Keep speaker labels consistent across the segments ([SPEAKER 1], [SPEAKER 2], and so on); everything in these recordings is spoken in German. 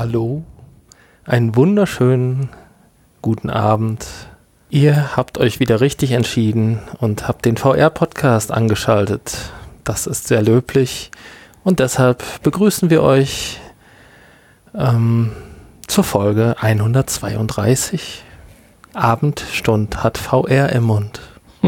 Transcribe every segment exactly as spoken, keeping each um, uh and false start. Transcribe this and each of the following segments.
[SPEAKER 1] Hallo, einen wunderschönen guten Abend. Ihr habt euch wieder richtig entschieden und habt den V R-Podcast angeschaltet. Das ist sehr löblich und deshalb begrüßen wir euch ähm, zur Folge hundertzweiunddreißig. Abendstund hat V R im Mund.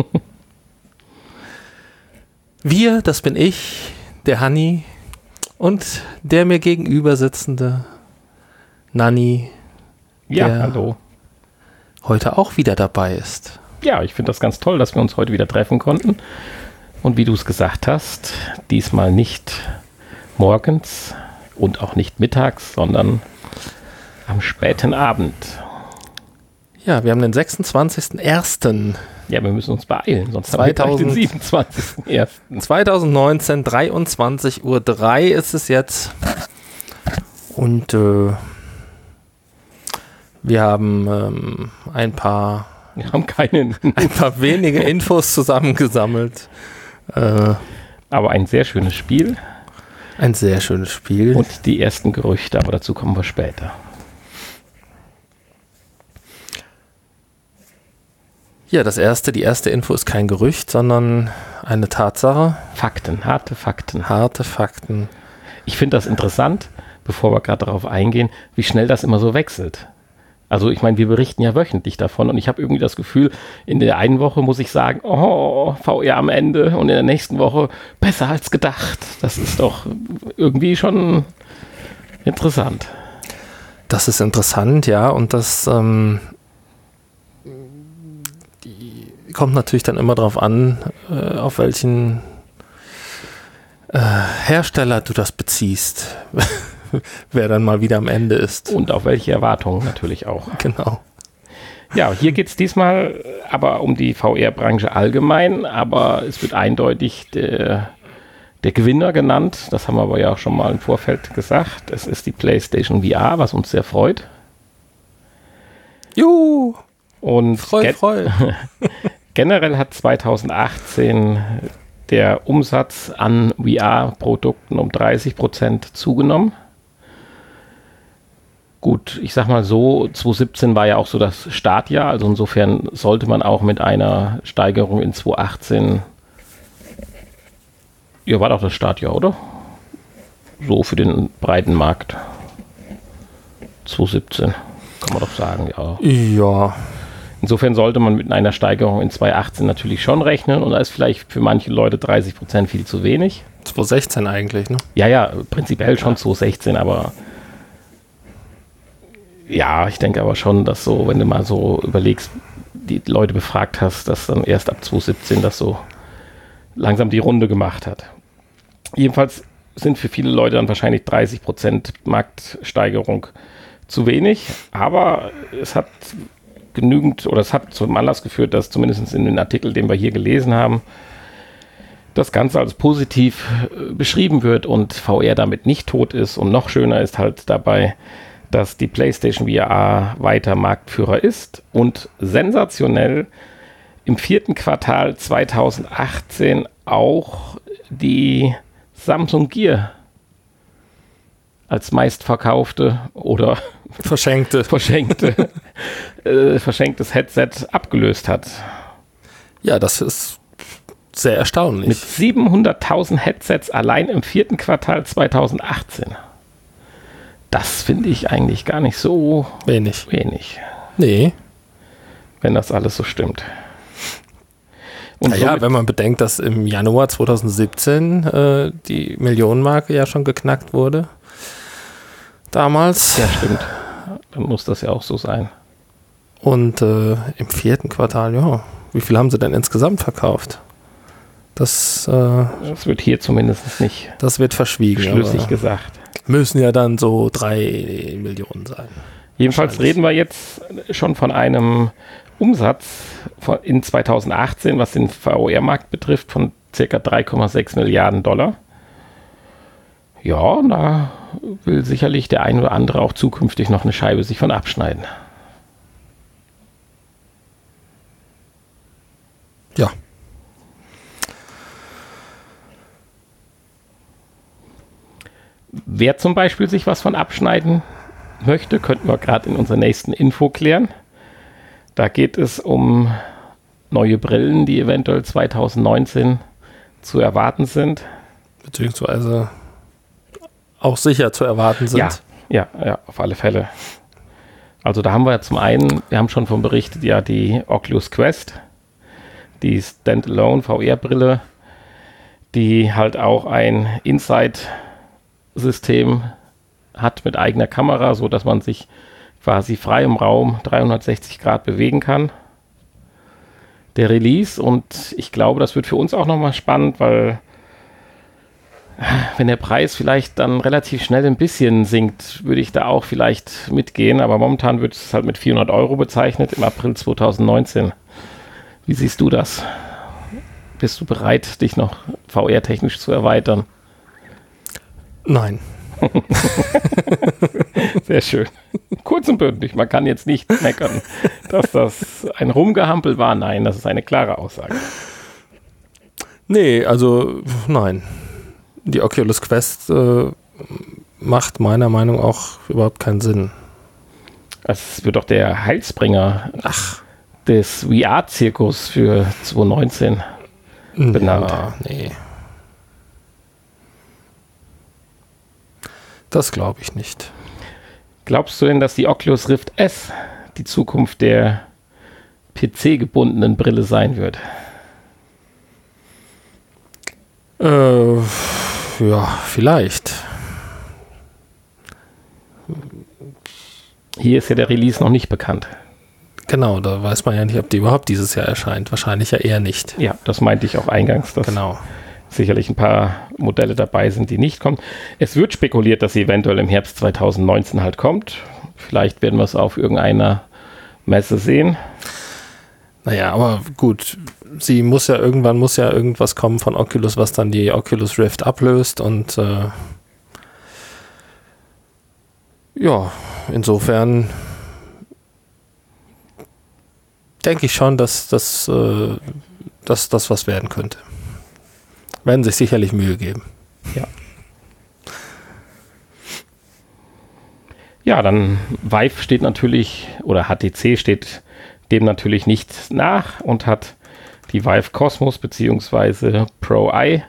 [SPEAKER 1] Wir, das bin ich, der Hanni und der mir gegenüber sitzende Nanni,
[SPEAKER 2] ja,
[SPEAKER 1] der
[SPEAKER 2] hallo.
[SPEAKER 1] heute auch wieder dabei ist.
[SPEAKER 2] Ja, ich finde das ganz toll, dass wir uns heute wieder treffen konnten. Und wie du es gesagt hast, diesmal nicht morgens und auch nicht mittags, sondern am späten Abend.
[SPEAKER 1] Ja, wir haben den sechsundzwanzigsten ersten
[SPEAKER 2] Ja, wir müssen uns beeilen, sonst
[SPEAKER 1] zweitausend
[SPEAKER 2] haben wir gleich den siebenundzwanzigsten ersten
[SPEAKER 1] zweitausendneunzehn, dreiundzwanzig Uhr drei ist es jetzt. Und äh, wir haben ähm, ein paar
[SPEAKER 2] Wir haben keinen,
[SPEAKER 1] ein paar wenige Infos zusammengesammelt. Äh,
[SPEAKER 2] aber ein sehr schönes Spiel
[SPEAKER 1] ein sehr schönes Spiel.
[SPEAKER 2] und die ersten Gerüchte, aber dazu kommen wir später.
[SPEAKER 1] Ja, das erste, die erste Info ist kein Gerücht, sondern eine Tatsache.
[SPEAKER 2] Fakten, harte Fakten.
[SPEAKER 1] Harte Fakten.
[SPEAKER 2] Ich finde das interessant, bevor wir gerade darauf eingehen, wie schnell das immer so wechselt. Also ich meine, wir berichten ja wöchentlich davon und ich habe irgendwie das Gefühl, in der einen Woche muss ich sagen, oh, V R am Ende und in der nächsten Woche besser als gedacht. Das ist doch irgendwie schon interessant.
[SPEAKER 1] Das ist interessant, ja, und das ähm, die kommt natürlich dann immer darauf an, äh, auf welchen äh, Hersteller du das beziehst, wer dann mal wieder am Ende ist.
[SPEAKER 2] Und auf welche Erwartungen natürlich auch.
[SPEAKER 1] Genau.
[SPEAKER 2] Ja, hier geht es diesmal aber um die V R-Branche allgemein, aber es wird eindeutig der, der Gewinner genannt. Das haben wir aber ja auch schon mal im Vorfeld gesagt. Es ist die PlayStation V R, was uns sehr freut.
[SPEAKER 1] Juhu!
[SPEAKER 2] Und
[SPEAKER 1] Freu,
[SPEAKER 2] gen-
[SPEAKER 1] freu.
[SPEAKER 2] generell hat zweitausendachtzehn der Umsatz an V R-Produkten um dreißig Prozent zugenommen. Gut, ich sag mal so, zweitausendsiebzehn war ja auch so das Startjahr, also insofern sollte man auch mit einer Steigerung in zweitausendachtzehn, ja, war doch das Startjahr, oder? So für den breiten Markt. zweitausendsiebzehn, kann man doch sagen, ja.
[SPEAKER 1] Ja,
[SPEAKER 2] Insofern sollte man mit einer Steigerung in zweitausendachtzehn natürlich schon rechnen und da ist vielleicht für manche Leute dreißig Prozent viel zu wenig.
[SPEAKER 1] zweitausendsechzehn eigentlich, ne?
[SPEAKER 2] Ja, ja, prinzipiell schon zweitausendsechzehn, aber ja, ich denke aber schon, dass so, wenn du mal so überlegst, die Leute befragt hast, dass dann erst ab zweitausendsiebzehn das so langsam die Runde gemacht hat. Jedenfalls sind für viele Leute dann wahrscheinlich dreißig Prozent Marktsteigerung zu wenig, aber es hat genügend, oder es hat zum Anlass geführt, dass zumindest in den Artikel, den wir hier gelesen haben, das Ganze als positiv äh, beschrieben wird und V R damit nicht tot ist. Und noch schöner ist halt dabei, dass die PlayStation V R weiter Marktführer ist und sensationell im vierten Quartal zweitausendachtzehn auch die Samsung Gear als meistverkaufte oder
[SPEAKER 1] Verschenkte.
[SPEAKER 2] verschenkte, äh, verschenktes Headset abgelöst hat.
[SPEAKER 1] Ja, das ist sehr erstaunlich.
[SPEAKER 2] Mit siebenhunderttausend Headsets allein im vierten Quartal zweitausendachtzehn. Das finde ich eigentlich gar nicht so
[SPEAKER 1] Wenig.
[SPEAKER 2] wenig,
[SPEAKER 1] Nee.
[SPEAKER 2] wenn das alles so stimmt. Und
[SPEAKER 1] Naja,
[SPEAKER 2] somit-
[SPEAKER 1] wenn man bedenkt, dass im Januar zweitausendsiebzehn äh, die Millionenmarke ja schon geknackt wurde. Damals.
[SPEAKER 2] ja, stimmt. Dann muss das ja auch so sein.
[SPEAKER 1] Und äh, im vierten Quartal, ja. Wie viel haben sie denn insgesamt verkauft? Das, äh,
[SPEAKER 2] Das wird hier zumindest nicht
[SPEAKER 1] das wird verschwiegen.
[SPEAKER 2] schlüssig
[SPEAKER 1] Aber
[SPEAKER 2] gesagt.
[SPEAKER 1] müssen ja dann so drei Millionen sein.
[SPEAKER 2] Jedenfalls reden wir jetzt schon von einem Umsatz von in zweitausendachtzehn, was den V R-Markt betrifft, von ca. drei Komma sechs Milliarden Dollar. Ja, da will sicherlich der ein oder andere auch zukünftig noch eine Scheibe sich von abschneiden.
[SPEAKER 1] Ja.
[SPEAKER 2] Wer zum Beispiel sich was von abschneiden möchte, könnten wir gerade in unserer nächsten Info klären. Da geht es um neue Brillen, die eventuell zwanzig neunzehn zu erwarten sind.
[SPEAKER 1] Beziehungsweise auch sicher zu erwarten sind.
[SPEAKER 2] Ja, ja, ja, auf alle Fälle. Also da haben wir zum einen, wir haben schon von berichtet, ja die Oculus Quest, die Standalone V R-Brille, die halt auch ein Inside-System hat mit eigener Kamera, so dass man sich quasi frei im Raum dreihundertsechzig Grad bewegen kann. Der Release, und ich glaube, das wird für uns auch nochmal spannend, weil wenn der Preis vielleicht dann relativ schnell ein bisschen sinkt, würde ich da auch vielleicht mitgehen, aber momentan wird es halt mit vierhundert Euro bezeichnet im April zwanzig neunzehn. Wie siehst du das? Bist du bereit, dich noch V R-technisch zu erweitern?
[SPEAKER 1] Nein.
[SPEAKER 2] Sehr schön. Kurz und bündig. Man kann jetzt nicht meckern, dass das ein Rumgehampel war. Nein, das ist eine klare Aussage.
[SPEAKER 1] Nee, also nein. Die Oculus Quest äh, macht meiner Meinung nach auch überhaupt keinen Sinn.
[SPEAKER 2] Das wird doch der Heilsbringer
[SPEAKER 1] Ach.
[SPEAKER 2] des V R-Zirkus für zwanzig neunzehn benannt.
[SPEAKER 1] Ja, nee. Das glaube ich nicht.
[SPEAKER 2] Glaubst du denn, dass die Oculus Rift S die Zukunft der P C-gebundenen Brille sein wird?
[SPEAKER 1] Äh, ja, vielleicht.
[SPEAKER 2] Hier ist ja der Release noch nicht bekannt.
[SPEAKER 1] Genau, da weiß man ja nicht, ob die überhaupt dieses Jahr erscheint. Wahrscheinlich ja eher nicht.
[SPEAKER 2] Ja, das meinte ich auch eingangs, dass
[SPEAKER 1] genau.
[SPEAKER 2] sicherlich ein paar Modelle dabei sind, die nicht kommen. Es wird spekuliert, dass sie eventuell im Herbst zwanzig neunzehn halt kommt. Vielleicht werden wir es auf irgendeiner Messe sehen.
[SPEAKER 1] Naja, aber gut, sie muss ja irgendwann muss ja irgendwas kommen von Oculus, was dann die Oculus Rift ablöst und äh, ja, insofern denke ich schon, dass das äh, dass das was werden könnte. Werden sich sicherlich Mühe geben.
[SPEAKER 2] Ja. Ja, dann Vive steht natürlich, oder H T C steht dem natürlich nicht nach und hat die Vive Cosmos bzw. Pro Eye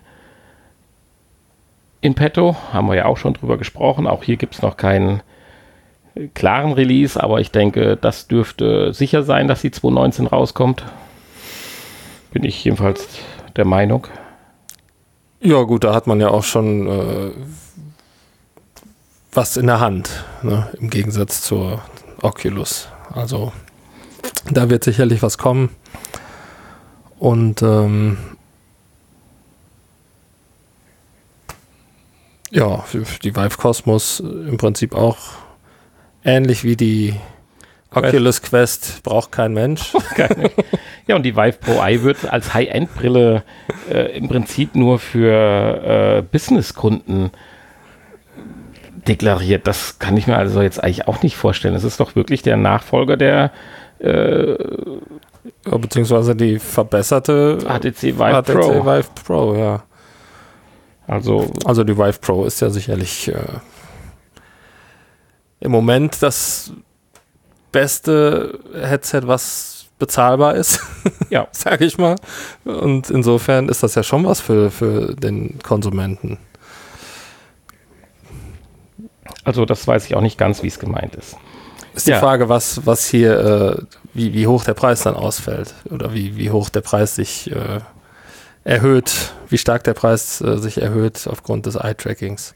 [SPEAKER 2] in petto. Haben wir ja auch schon drüber gesprochen. Auch hier gibt es noch keinen klaren Release, aber ich denke, das dürfte sicher sein, dass die zwanzig neunzehn rauskommt. Bin ich jedenfalls der Meinung.
[SPEAKER 1] Ja gut, da hat man ja auch schon äh, was in der Hand, ne? Im Gegensatz zur Oculus. Also da wird sicherlich was kommen. Und ähm, ja, die Vive Cosmos im Prinzip auch ähnlich wie die Oculus Quest braucht kein Mensch.
[SPEAKER 2] Ja, und die Vive Pro Eye wird als High-End-Brille äh, im Prinzip nur für äh, Business-Kunden deklariert. Das kann ich mir also jetzt eigentlich auch nicht vorstellen. Es ist doch wirklich der Nachfolger der äh,
[SPEAKER 1] ja, beziehungsweise die verbesserte
[SPEAKER 2] H T C Vive
[SPEAKER 1] H T C
[SPEAKER 2] Pro.
[SPEAKER 1] Vive Pro, ja.
[SPEAKER 2] Also,
[SPEAKER 1] also die Vive Pro ist ja sicherlich äh, im Moment das beste Headset, was bezahlbar ist,
[SPEAKER 2] ja,
[SPEAKER 1] sage ich mal. Und insofern ist das ja schon was für, für den Konsumenten.
[SPEAKER 2] Also das weiß ich auch nicht ganz, wie es gemeint ist.
[SPEAKER 1] Ist die
[SPEAKER 2] ja.
[SPEAKER 1] Frage, was, was hier, äh, wie, wie hoch der Preis dann ausfällt oder wie, wie hoch der Preis sich äh, erhöht, wie stark der Preis äh, sich erhöht aufgrund des Eye-Trackings.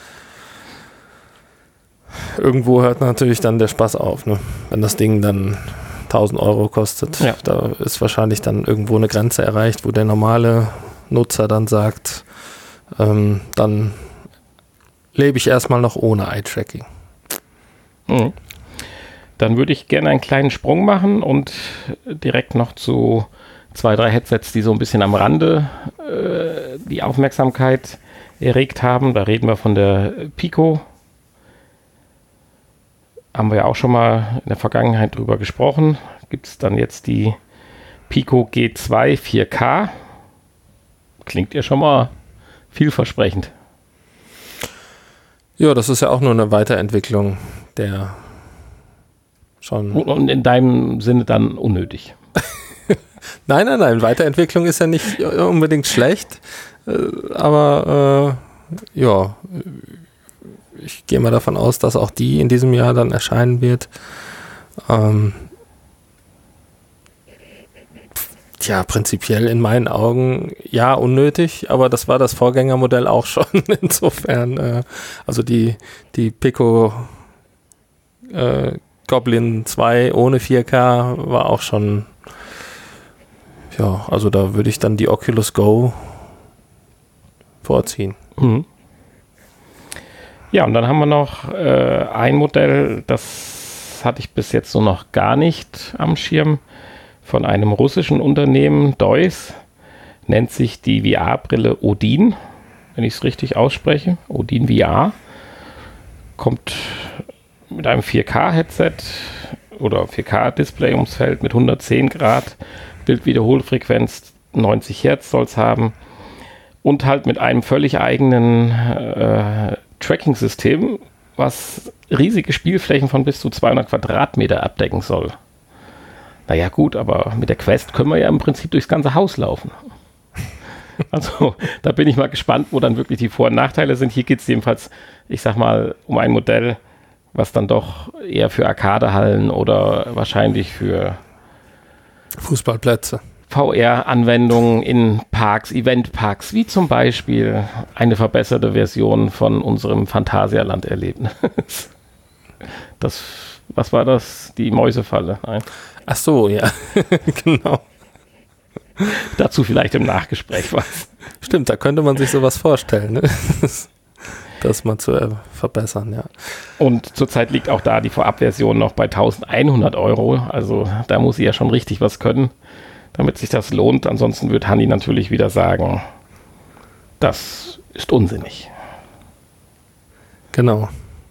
[SPEAKER 1] Irgendwo hört natürlich dann der Spaß auf, ne? Wenn das Ding dann tausend Euro kostet,
[SPEAKER 2] ja.
[SPEAKER 1] Da ist wahrscheinlich dann irgendwo eine Grenze erreicht, wo der normale Nutzer dann sagt, ähm, dann lebe ich erstmal noch ohne Eye-Tracking.
[SPEAKER 2] Mhm. Dann würde ich gerne einen kleinen Sprung machen und direkt noch zu zwei, drei Headsets, die so ein bisschen am Rande äh, die Aufmerksamkeit erregt haben. Da reden wir von der Pico. Haben wir ja auch schon mal in der Vergangenheit drüber gesprochen. Gibt es dann jetzt die Pico G zwei vier K. Klingt ja schon mal vielversprechend.
[SPEAKER 1] Ja, das ist ja auch nur eine Weiterentwicklung der schon...
[SPEAKER 2] Und in deinem Sinne dann unnötig.
[SPEAKER 1] Nein, nein, nein, Weiterentwicklung ist ja nicht unbedingt schlecht, aber äh, ja, ich gehe mal davon aus, dass auch die in diesem Jahr dann erscheinen wird. Ähm, tja, prinzipiell in meinen Augen ja unnötig, aber das war das Vorgängermodell auch schon. Insofern, äh, also die, die Pico äh, Goblin zwei ohne vier K war auch schon, ja, also da würde ich dann die Oculus Go vorziehen.
[SPEAKER 2] Mhm. Ja, und dann haben wir noch äh, ein Modell, das hatte ich bis jetzt so noch gar nicht am Schirm, von einem russischen Unternehmen, Deus, nennt sich die V R-Brille Odin, wenn ich es richtig ausspreche, Odin V R, kommt mit einem vier K-Headset oder vier K-Display ums Feld mit hundertzehn Grad, Bildwiederholfrequenz neunzig Hertz soll es haben und halt mit einem völlig eigenen äh, Tracking-System, was riesige Spielflächen von bis zu zweihundert Quadratmeter abdecken soll. Naja gut, aber mit der Quest können wir ja im Prinzip durchs ganze Haus laufen. Also da bin ich mal gespannt, wo dann wirklich die Vor- und Nachteile sind. Hier geht es jedenfalls, ich sag mal, um ein Modell, was dann doch eher für Arcadehallen oder wahrscheinlich für
[SPEAKER 1] Fußballplätze,
[SPEAKER 2] V R-Anwendungen in Parks, Eventparks, wie zum Beispiel eine verbesserte Version von unserem Phantasialand-Erlebnis. Das, was war das? Die Mäusefalle? Nein.
[SPEAKER 1] Ach so, ja, genau.
[SPEAKER 2] Dazu vielleicht im Nachgespräch was.
[SPEAKER 1] Stimmt, da könnte man sich sowas vorstellen, ne? Das mal zu äh, verbessern, ja.
[SPEAKER 2] Und zurzeit liegt auch da die Vorabversion noch bei eintausendeinhundert Euro. Also da muss sie ja schon richtig was können, damit sich das lohnt. Ansonsten wird Hanni natürlich wieder sagen, das ist unsinnig.
[SPEAKER 1] Genau.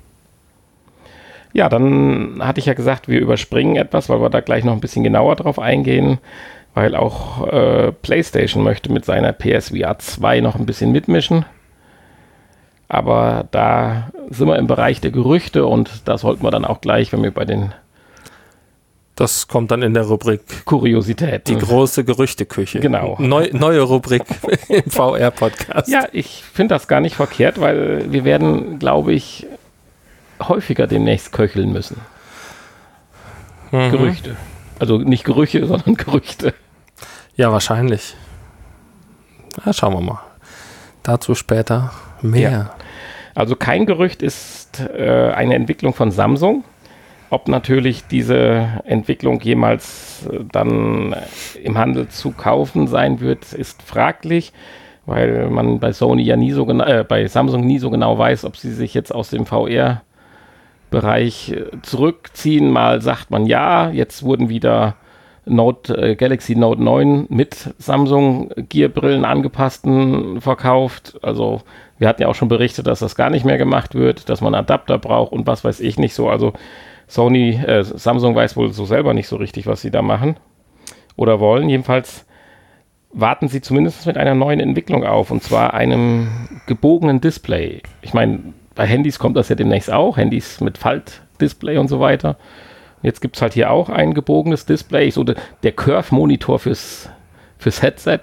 [SPEAKER 2] Ja, dann hatte ich ja gesagt, wir überspringen etwas, weil wir da gleich noch ein bisschen genauer drauf eingehen, weil auch äh, PlayStation möchte mit seiner P S V R zwei noch ein bisschen mitmischen. Aber da sind wir im Bereich der Gerüchte und da sollten wir dann auch gleich, wenn wir bei den
[SPEAKER 1] Das kommt dann in der Rubrik
[SPEAKER 2] Kuriositäten.
[SPEAKER 1] Die große Gerüchteküche.
[SPEAKER 2] Genau.
[SPEAKER 1] Neu, neue Rubrik im V R-Podcast.
[SPEAKER 2] Ja, ich finde das gar nicht verkehrt, weil wir werden, glaube ich, häufiger demnächst köcheln müssen. Mhm. Gerüchte. Also nicht Gerüche, sondern Gerüchte.
[SPEAKER 1] Ja, wahrscheinlich. Na, schauen wir mal. Dazu später mehr.
[SPEAKER 2] Ja. Also kein Gerücht ist äh, eine Entwicklung von Samsung. Ob natürlich diese Entwicklung jemals äh, dann im Handel zu kaufen sein wird, ist fraglich, weil man bei Sony ja nie so genau, äh, bei Samsung nie so genau weiß, ob sie sich jetzt aus dem V R-Bereich äh, zurückziehen. Mal sagt man ja, jetzt wurden wieder Note, äh, Galaxy Note neun mit Samsung Gear-Brillen angepassten verkauft. Also wir hatten ja auch schon berichtet, dass das gar nicht mehr gemacht wird, dass man Adapter braucht und was weiß ich nicht so. Also Sony, äh, Samsung weiß wohl so selber nicht so richtig, was sie da machen oder wollen. Jedenfalls warten sie zumindest mit einer neuen Entwicklung auf, und zwar einem gebogenen Display. Ich meine, bei Handys kommt das ja demnächst auch, Handys mit Faltdisplay und so weiter. Jetzt gibt es halt hier auch ein gebogenes Display, so de, der Curve-Monitor fürs, fürs Headset.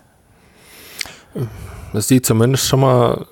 [SPEAKER 1] Das sieht zumindest schon mal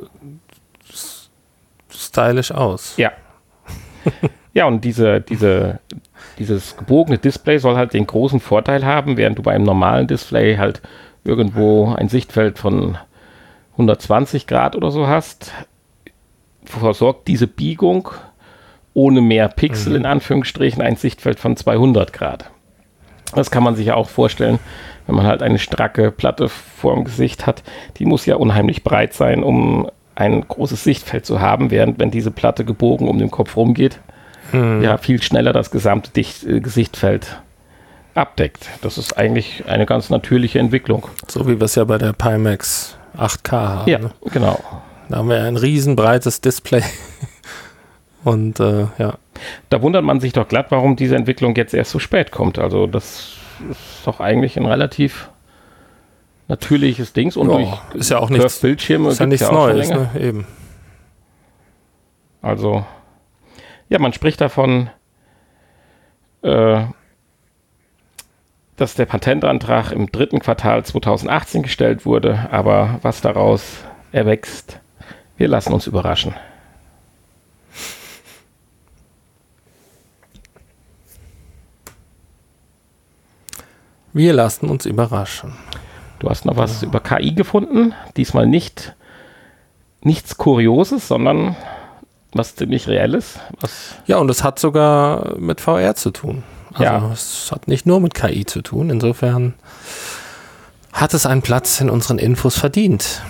[SPEAKER 1] stylisch aus.
[SPEAKER 2] Ja. Ja, und diese, diese, dieses gebogene Display soll halt den großen Vorteil haben, während du bei einem normalen Display halt irgendwo ein Sichtfeld von hundertzwanzig Grad oder so hast, versorgt diese Biegung ohne mehr Pixel, mhm. in Anführungsstrichen, ein Sichtfeld von zweihundert Grad. Das kann man sich ja auch vorstellen, wenn man halt eine stracke Platte vor dem Gesicht hat. Die muss ja unheimlich breit sein, um ein großes Sichtfeld zu haben, während wenn diese Platte gebogen um den Kopf rumgeht, mhm. ja viel schneller das gesamte Dicht, äh, Gesichtfeld abdeckt. Das ist eigentlich eine ganz natürliche Entwicklung.
[SPEAKER 1] So wie wir es ja bei der Pimax acht K haben.
[SPEAKER 2] Ja,
[SPEAKER 1] ne?
[SPEAKER 2] Genau.
[SPEAKER 1] Da haben wir ein riesen breites Display. Und äh, ja.
[SPEAKER 2] Da wundert man sich doch glatt, warum diese Entwicklung jetzt erst so spät kommt. Also das ist doch eigentlich ein relativ natürliches Ding. Und
[SPEAKER 1] ja,
[SPEAKER 2] durch
[SPEAKER 1] ist ja auch nichts,
[SPEAKER 2] Bildschirme
[SPEAKER 1] ist ja nichts
[SPEAKER 2] ja
[SPEAKER 1] Neues, ne? Eben.
[SPEAKER 2] Also, ja, man spricht davon, äh, dass der Patentantrag im dritten Quartal zweitausendachtzehn gestellt wurde, aber was daraus erwächst, wir lassen uns überraschen.
[SPEAKER 1] Wir lassen uns überraschen.
[SPEAKER 2] Du hast noch was ja. über K I gefunden, diesmal nicht nichts Kurioses, sondern was ziemlich Reelles. Was
[SPEAKER 1] ja, und es hat sogar mit V R zu tun. Also
[SPEAKER 2] ja.
[SPEAKER 1] es hat nicht nur mit K I zu tun. Insofern hat es einen Platz in unseren Infos verdient.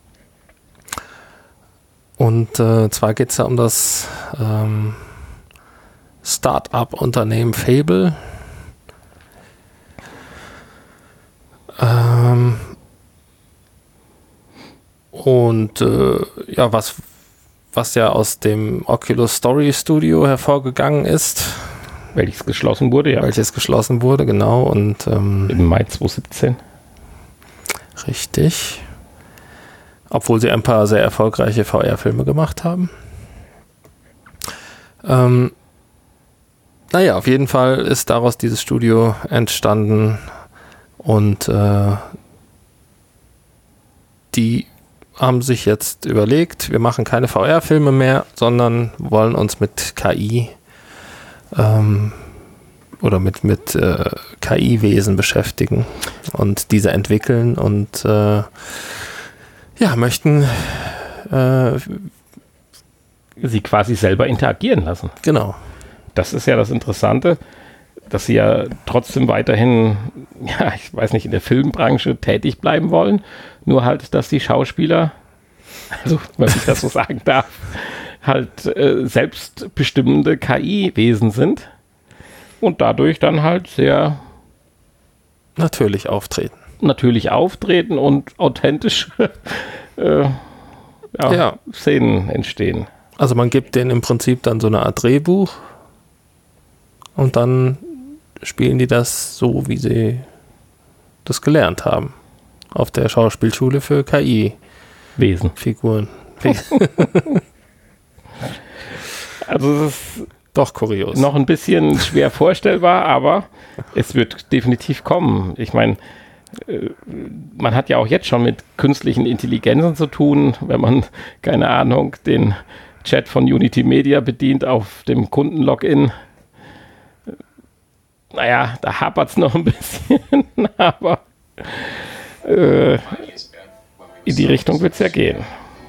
[SPEAKER 1] Und äh, zwar geht es ja um das ähm, Start-up-Unternehmen Fable. Ähm, und äh, ja, was, was ja aus dem Oculus Story Studio hervorgegangen ist.
[SPEAKER 2] Welches geschlossen wurde, ja.
[SPEAKER 1] Welches geschlossen wurde, genau. Und ähm,
[SPEAKER 2] im Mai zweitausendsiebzehn.
[SPEAKER 1] Richtig. Obwohl sie ein paar sehr erfolgreiche V R-Filme gemacht haben. Ähm, naja, auf jeden Fall ist daraus dieses Studio entstanden. Und äh, die haben sich jetzt überlegt, wir machen keine V R-Filme mehr, sondern wollen uns mit K I ähm, oder mit, mit äh, K I-Wesen beschäftigen und diese entwickeln und äh, ja, möchten äh,
[SPEAKER 2] sie quasi selber interagieren lassen.
[SPEAKER 1] Genau.
[SPEAKER 2] Das ist ja das Interessante, dass sie ja trotzdem weiterhin, ja, ich weiß nicht, in der Filmbranche tätig bleiben wollen, nur halt, dass die Schauspieler, also wenn ich das so sagen darf, halt äh, selbstbestimmende K I-Wesen sind und dadurch dann halt sehr
[SPEAKER 1] natürlich auftreten.
[SPEAKER 2] Natürlich auftreten und authentisch äh, ja,
[SPEAKER 1] ja.
[SPEAKER 2] Szenen entstehen.
[SPEAKER 1] Also man gibt denen im Prinzip dann so eine Art Drehbuch und dann spielen die das so, wie sie das gelernt haben. Auf der Schauspielschule für K I-Wesen. Figuren.
[SPEAKER 2] Also es ist
[SPEAKER 1] doch kurios.
[SPEAKER 2] Noch ein bisschen schwer vorstellbar, aber es wird definitiv kommen. Ich meine, man hat ja auch jetzt schon mit künstlichen Intelligenzen zu tun, wenn man, keine Ahnung, den Chat von Unity Media bedient auf dem Kundenlogin. Naja, da hapert es noch ein bisschen, aber äh, in die Richtung wird es ja gehen.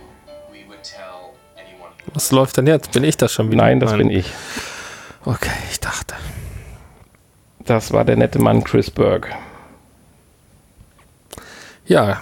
[SPEAKER 1] Was läuft denn jetzt? Bin ich das schon wieder?
[SPEAKER 2] Nein, das Nein. bin ich.
[SPEAKER 1] Okay, ich dachte.
[SPEAKER 2] Das war der nette Mann Chris Berg.
[SPEAKER 1] Ja.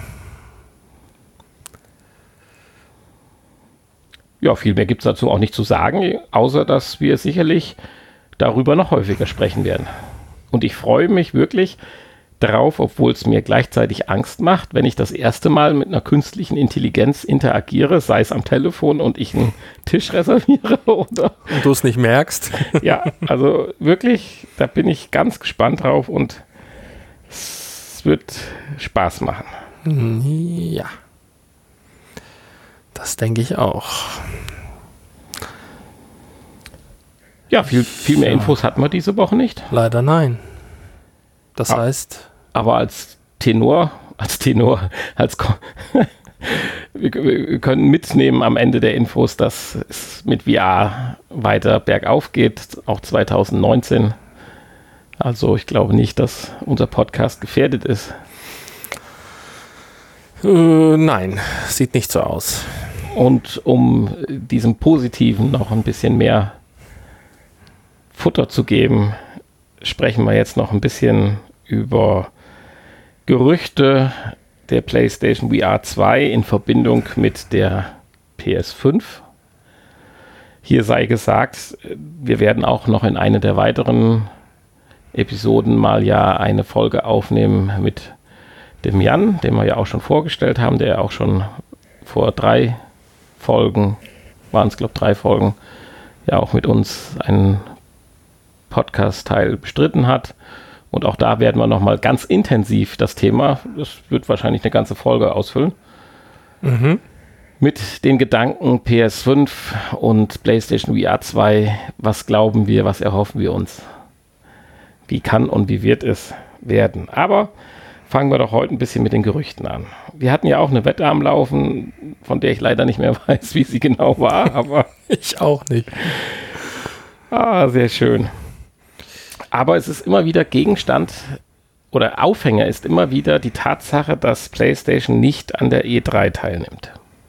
[SPEAKER 2] Ja, viel mehr gibt es dazu auch nicht zu sagen, außer dass wir sicherlich darüber noch häufiger sprechen werden. Und ich freue mich wirklich darauf, obwohl es mir gleichzeitig Angst macht, wenn ich das erste Mal mit einer künstlichen Intelligenz interagiere, sei es am Telefon und ich einen Tisch reserviere oder...
[SPEAKER 1] Und du es nicht merkst.
[SPEAKER 2] Ja, also wirklich, da bin ich ganz gespannt drauf und es wird Spaß machen.
[SPEAKER 1] Ja. Das denke ich auch.
[SPEAKER 2] Ja, viel, viel mehr ja. Infos hatten wir diese Woche nicht.
[SPEAKER 1] Leider nein. Das ah, heißt...
[SPEAKER 2] Aber als Tenor, als Tenor, als Ko- wir, wir können mitnehmen am Ende der Infos, dass es mit V R weiter bergauf geht, auch zwanzig neunzehn. Also ich glaube nicht, dass unser Podcast gefährdet ist.
[SPEAKER 1] Äh, nein, sieht nicht so aus.
[SPEAKER 2] Und um diesem Positiven noch ein bisschen mehr Futter zu geben, sprechen wir jetzt noch ein bisschen über Gerüchte der PlayStation V R zwei in Verbindung mit der P S fünf. Hier sei gesagt, wir werden auch noch in einer der weiteren Episoden mal ja eine Folge aufnehmen mit dem Jan, den wir ja auch schon vorgestellt haben, der auch schon vor drei Folgen, waren es glaube ich drei Folgen, ja auch mit uns einen Podcast-Teil bestritten hat. Und auch da werden wir nochmal ganz intensiv das Thema, das wird wahrscheinlich eine ganze Folge ausfüllen,
[SPEAKER 1] mhm.
[SPEAKER 2] mit den Gedanken P S fünf und PlayStation V R zwei. Was glauben wir, was erhoffen wir uns? Wie kann und wie wird es werden? Aber fangen wir doch heute ein bisschen mit den Gerüchten an. Wir hatten ja auch eine Wette am Laufen, von der ich leider nicht mehr weiß, wie sie genau war, aber
[SPEAKER 1] ich auch nicht.
[SPEAKER 2] Ah, sehr schön. Aber es ist immer wieder Gegenstand oder Aufhänger ist immer wieder die Tatsache, dass PlayStation nicht an der E drei teilnimmt.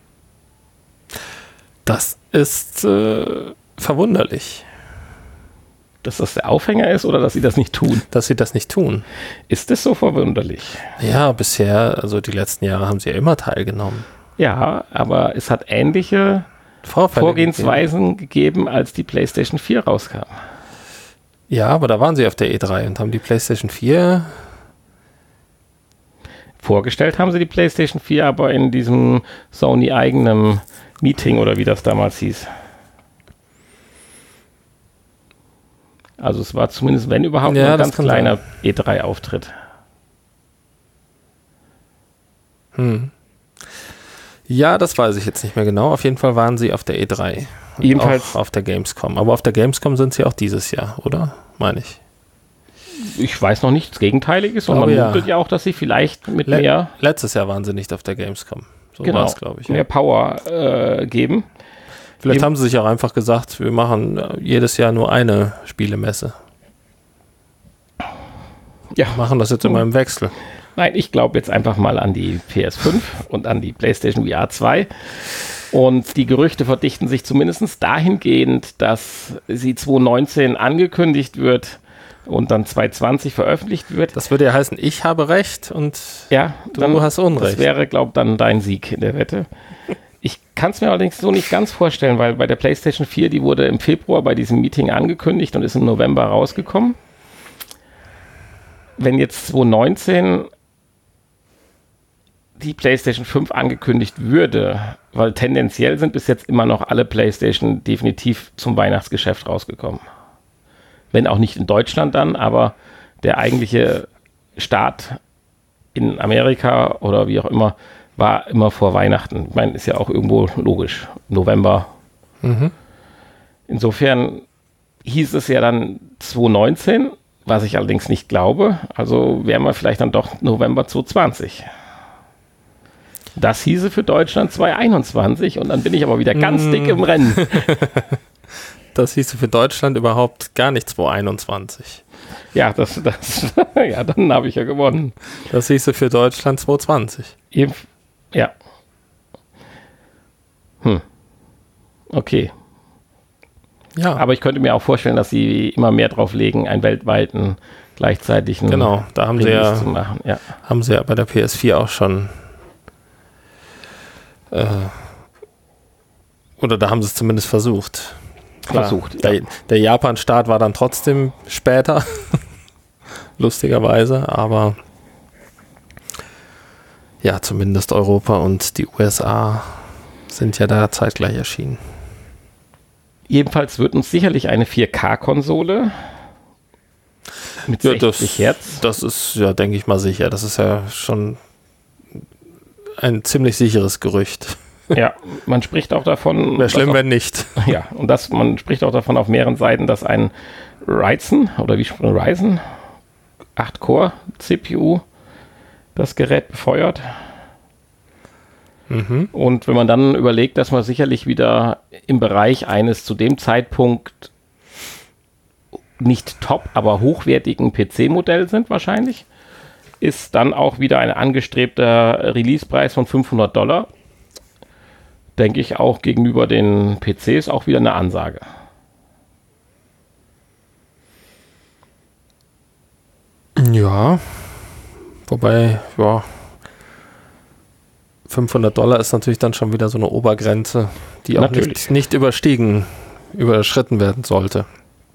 [SPEAKER 1] Das ist äh, verwunderlich.
[SPEAKER 2] Dass das der Aufhänger ist oder dass sie das nicht tun?
[SPEAKER 1] Dass sie das nicht tun.
[SPEAKER 2] Ist das so verwunderlich?
[SPEAKER 1] Ja, bisher, also die letzten Jahre haben sie ja immer teilgenommen.
[SPEAKER 2] Ja, aber es hat ähnliche
[SPEAKER 1] Vorfälle
[SPEAKER 2] Vorgehensweisen gegeben. gegeben, als die PlayStation vier rauskam.
[SPEAKER 1] Ja, aber da waren sie auf der E drei und haben die PlayStation vier...
[SPEAKER 2] Vorgestellt haben sie die PlayStation vier, aber in diesem Sony-eigenen Meeting oder wie das damals hieß. Also es war zumindest, wenn überhaupt,
[SPEAKER 1] ja,
[SPEAKER 2] ein ganz kleiner
[SPEAKER 1] sein.
[SPEAKER 2] E drei Auftritt.
[SPEAKER 1] Hm. Ja, das weiß ich jetzt nicht mehr genau. Auf jeden Fall waren sie auf der E drei.
[SPEAKER 2] Ebenfalls
[SPEAKER 1] auch auf der Gamescom. Aber auf der Gamescom sind sie auch dieses Jahr, oder? Meine ich.
[SPEAKER 2] Ich weiß noch nichts Gegenteiliges und man
[SPEAKER 1] ja.
[SPEAKER 2] munkelt ja auch, dass sie vielleicht mit
[SPEAKER 1] Le-
[SPEAKER 2] mehr...
[SPEAKER 1] Letztes Jahr waren sie nicht auf der Gamescom. So
[SPEAKER 2] genau,
[SPEAKER 1] war es, glaube ich. Ja.
[SPEAKER 2] Mehr Power äh, geben.
[SPEAKER 1] Vielleicht
[SPEAKER 2] Eben,
[SPEAKER 1] haben sie sich auch einfach gesagt, wir machen jedes Jahr nur eine Spielemesse.
[SPEAKER 2] Ja.
[SPEAKER 1] Wir machen das jetzt immer im Wechsel.
[SPEAKER 2] Nein, ich glaube jetzt einfach mal an die P S fünf und an die PlayStation V R zwei. Und die Gerüchte verdichten sich zumindest dahingehend, dass sie zwanzig neunzehn angekündigt wird und dann zwanzig zwanzig veröffentlicht wird.
[SPEAKER 1] Das würde ja heißen, ich habe recht und
[SPEAKER 2] ja,
[SPEAKER 1] du
[SPEAKER 2] dann,
[SPEAKER 1] hast Unrecht.
[SPEAKER 2] Das wäre, glaube ich, dann dein Sieg in der Wette. Ich kann es mir allerdings so nicht ganz vorstellen, weil bei der PlayStation vier, die wurde im Februar bei diesem Meeting angekündigt und ist im November rausgekommen. Wenn jetzt zwanzig neunzehn die PlayStation fünf angekündigt würde, weil tendenziell sind bis jetzt immer noch alle PlayStation definitiv zum Weihnachtsgeschäft rausgekommen. Wenn auch nicht in Deutschland dann, aber der eigentliche Start in Amerika oder wie auch immer war immer vor Weihnachten. Ich meine, ist ja auch irgendwo logisch. November.
[SPEAKER 1] Mhm.
[SPEAKER 2] Insofern hieß es ja dann zwanzig neunzehn, was ich allerdings nicht glaube. Also wären wir vielleicht dann doch November zwanzig zwanzig. Das hieße für Deutschland zwanzig einundzwanzig und dann bin ich aber wieder ganz mm. dick im Rennen.
[SPEAKER 1] Das hieße für Deutschland überhaupt gar nicht zwanzig einundzwanzig.
[SPEAKER 2] Ja, das, das, ja, dann habe ich ja gewonnen.
[SPEAKER 1] Das hieße für Deutschland zwanzig zwanzig.
[SPEAKER 2] Eben, ja. Hm. Okay.
[SPEAKER 1] Ja.
[SPEAKER 2] Aber ich könnte mir auch vorstellen, dass sie immer mehr drauf legen, einen weltweiten gleichzeitigen
[SPEAKER 1] genau, da haben sie ja,
[SPEAKER 2] zu machen. Ja.
[SPEAKER 1] Haben sie ja bei der P S vier auch schon äh, oder da haben sie es zumindest versucht. Klar,
[SPEAKER 2] versucht,
[SPEAKER 1] der,
[SPEAKER 2] ja.
[SPEAKER 1] Der Japan-Start war dann trotzdem später, lustigerweise, aber ja, zumindest Europa und die U S A sind ja da zeitgleich erschienen.
[SPEAKER 2] Jedenfalls wird uns sicherlich eine vier K-Konsole mit
[SPEAKER 1] ja,
[SPEAKER 2] sechzig Hertz.
[SPEAKER 1] Das ist ja, denke ich mal, sicher. Das ist ja schon ein ziemlich sicheres Gerücht.
[SPEAKER 2] Ja, man spricht auch davon...
[SPEAKER 1] Wäre schlimm,
[SPEAKER 2] auch,
[SPEAKER 1] wenn nicht.
[SPEAKER 2] Ja, und das, man spricht auch davon auf mehreren Seiten, dass ein Ryzen, oder wie spricht man Ryzen, acht Core C P U das Gerät befeuert.
[SPEAKER 1] Mhm.
[SPEAKER 2] Und wenn man dann überlegt, dass man sicherlich wieder im Bereich eines zu dem Zeitpunkt nicht top, aber hochwertigen P C-Modell sind wahrscheinlich, ist dann auch wieder ein angestrebter Release-Preis von fünfhundert Dollar. Denke ich auch gegenüber den P Cs auch wieder eine Ansage.
[SPEAKER 1] Ja, wobei, ja, fünfhundert Dollar ist natürlich dann schon wieder so eine Obergrenze, die auch nicht, nicht überstiegen, überschritten werden sollte.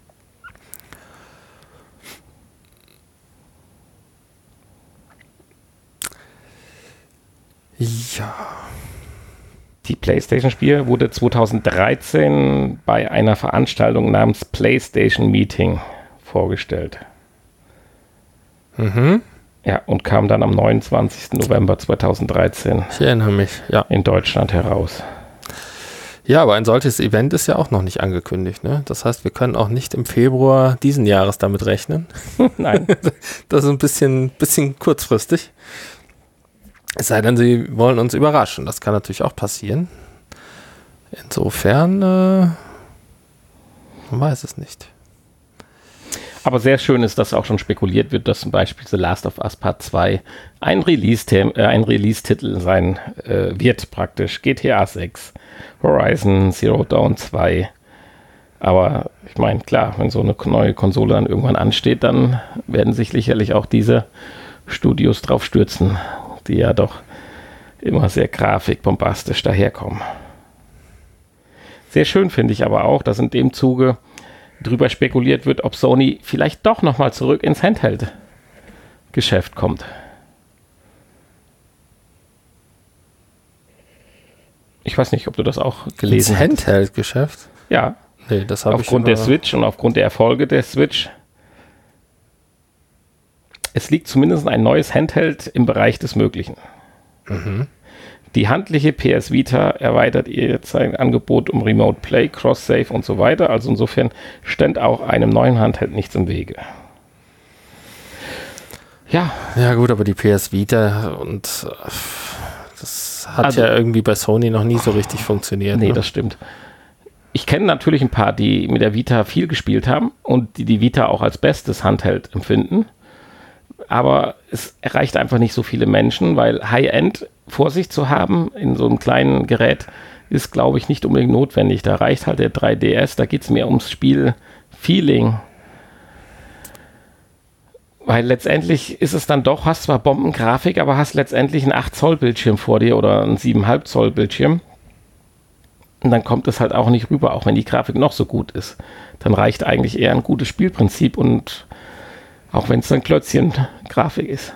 [SPEAKER 1] Ja.
[SPEAKER 2] Die PlayStation-Spiel wurde zweitausenddreizehn bei einer Veranstaltung namens PlayStation Meeting vorgestellt.
[SPEAKER 1] Mhm.
[SPEAKER 2] Ja, und kam dann am neunundzwanzigsten November zweitausenddreizehn
[SPEAKER 1] Ich erinnere mich, ja.
[SPEAKER 2] in Deutschland heraus.
[SPEAKER 1] Ja, aber ein solches Event ist ja auch noch nicht angekündigt, ne? Das heißt, wir können auch nicht im Februar diesen Jahres damit rechnen.
[SPEAKER 2] Nein.
[SPEAKER 1] Das ist ein bisschen, bisschen kurzfristig. Es sei denn, sie wollen uns überraschen. Das kann natürlich auch passieren. Insofern, äh, man weiß es nicht.
[SPEAKER 2] Aber sehr schön ist, dass auch schon spekuliert wird, dass zum Beispiel The Last of Us Part zwei ein Release-Titel äh, ein Release-Titel sein äh, wird praktisch. G T A sechs, Horizon Zero Dawn zwei. Aber ich meine, klar, wenn so eine neue Konsole dann irgendwann ansteht, dann werden sich sicherlich auch diese Studios drauf stürzen, die ja doch immer sehr grafikbombastisch daherkommen. Sehr schön finde ich aber auch, dass in dem Zuge drüber spekuliert wird, ob Sony vielleicht doch nochmal zurück ins Handheld-Geschäft kommt. Ich weiß nicht, ob du das auch gelesen hast.
[SPEAKER 1] Ins Handheld-Geschäft?
[SPEAKER 2] Ja.
[SPEAKER 1] Nee, das habe ich
[SPEAKER 2] Aufgrund der Switch und aufgrund der Erfolge der Switch. Es liegt zumindest ein neues Handheld im Bereich des Möglichen.
[SPEAKER 1] Mhm.
[SPEAKER 2] Die handliche P S Vita erweitert ihr sein Angebot um Remote Play, Cross-Save und so weiter. Also insofern stand auch einem neuen Handheld nichts im Wege. Ja.
[SPEAKER 1] Ja gut, aber die P S Vita und äh, das hat
[SPEAKER 2] also,
[SPEAKER 1] ja irgendwie bei Sony noch nie so richtig funktioniert.
[SPEAKER 2] Nee,
[SPEAKER 1] ne?
[SPEAKER 2] Das stimmt. Ich kenne natürlich ein paar, die mit der Vita viel gespielt haben und die die Vita auch als bestes Handheld empfinden. Aber es erreicht einfach nicht so viele Menschen, weil High-End vor sich zu haben in so einem kleinen Gerät ist, glaube ich, nicht unbedingt notwendig. Da reicht halt der drei D S, da geht es mehr ums Spiel-Feeling. Weil letztendlich ist es dann doch, hast zwar Bombengrafik, aber hast letztendlich einen acht Zoll Bildschirm vor dir oder einen sieben Komma fünf Zoll Bildschirm. Und dann kommt es halt auch nicht rüber, auch wenn die Grafik noch so gut ist. Dann reicht eigentlich eher ein gutes Spielprinzip und auch wenn es dann Klötzchen-Grafik ist.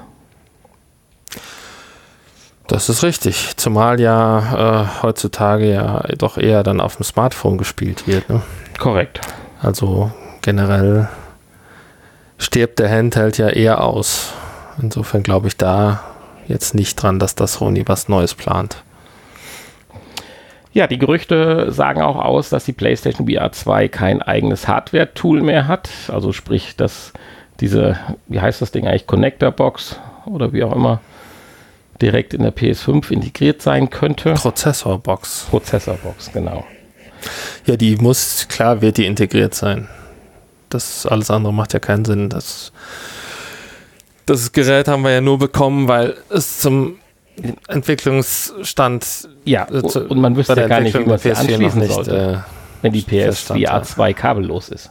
[SPEAKER 1] Das ist richtig, zumal ja äh, heutzutage ja doch eher dann auf dem Smartphone gespielt wird. Ne?
[SPEAKER 2] Korrekt.
[SPEAKER 1] Also generell stirbt der Handheld ja eher aus. Insofern glaube ich da jetzt nicht dran, dass das Sony was Neues plant.
[SPEAKER 2] Ja, die Gerüchte sagen auch aus, dass die PlayStation V R zwei kein eigenes Hardware-Tool mehr hat. Also sprich, dass diese, wie heißt das Ding eigentlich, Connector-Box oder wie auch immer, direkt in der P S fünf integriert sein könnte.
[SPEAKER 1] Prozessorbox.
[SPEAKER 2] Prozessorbox, genau.
[SPEAKER 1] Ja, die muss, klar wird die integriert sein. Das alles andere macht ja keinen Sinn. Das, das Gerät haben wir ja nur bekommen, weil es zum Entwicklungsstand
[SPEAKER 2] ja,
[SPEAKER 1] äh, zu,
[SPEAKER 2] und man wüsste ja gar nicht, wie man es anschließen
[SPEAKER 1] nicht,
[SPEAKER 2] sollte, äh, wenn die P S V R zwei kabellos ist.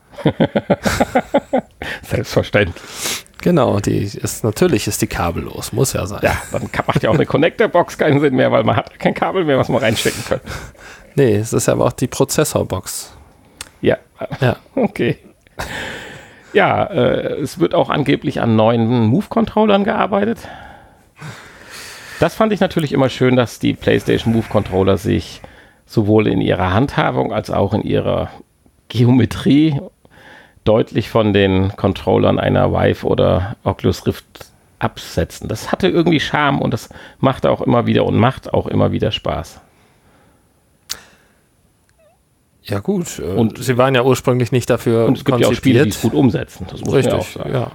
[SPEAKER 2] Selbstverständlich.
[SPEAKER 1] Genau, die ist natürlich ist die kabellos, muss ja sein.
[SPEAKER 2] Ja, dann macht ja auch eine Connector-Box keinen Sinn mehr, weil man hat kein Kabel mehr, was man reinstecken kann.
[SPEAKER 1] Nee, es ist aber auch die Prozessorbox.
[SPEAKER 2] Ja,
[SPEAKER 1] ja.
[SPEAKER 2] Okay. Ja, äh, es wird auch angeblich an neuen Move-Controllern gearbeitet. Das fand ich natürlich immer schön, dass die PlayStation Move-Controller sich sowohl in ihrer Handhabung als auch in ihrer Geometrie deutlich von den Controllern einer Vive oder Oculus Rift absetzen. Das hatte irgendwie Charme und das machte auch immer wieder und macht auch immer wieder Spaß.
[SPEAKER 1] Ja gut, und sie waren ja ursprünglich nicht dafür
[SPEAKER 2] und es gibt ja auch Spiele, die es gut umsetzen. Das muss
[SPEAKER 1] Richtig,
[SPEAKER 2] man auch sagen.
[SPEAKER 1] Ja.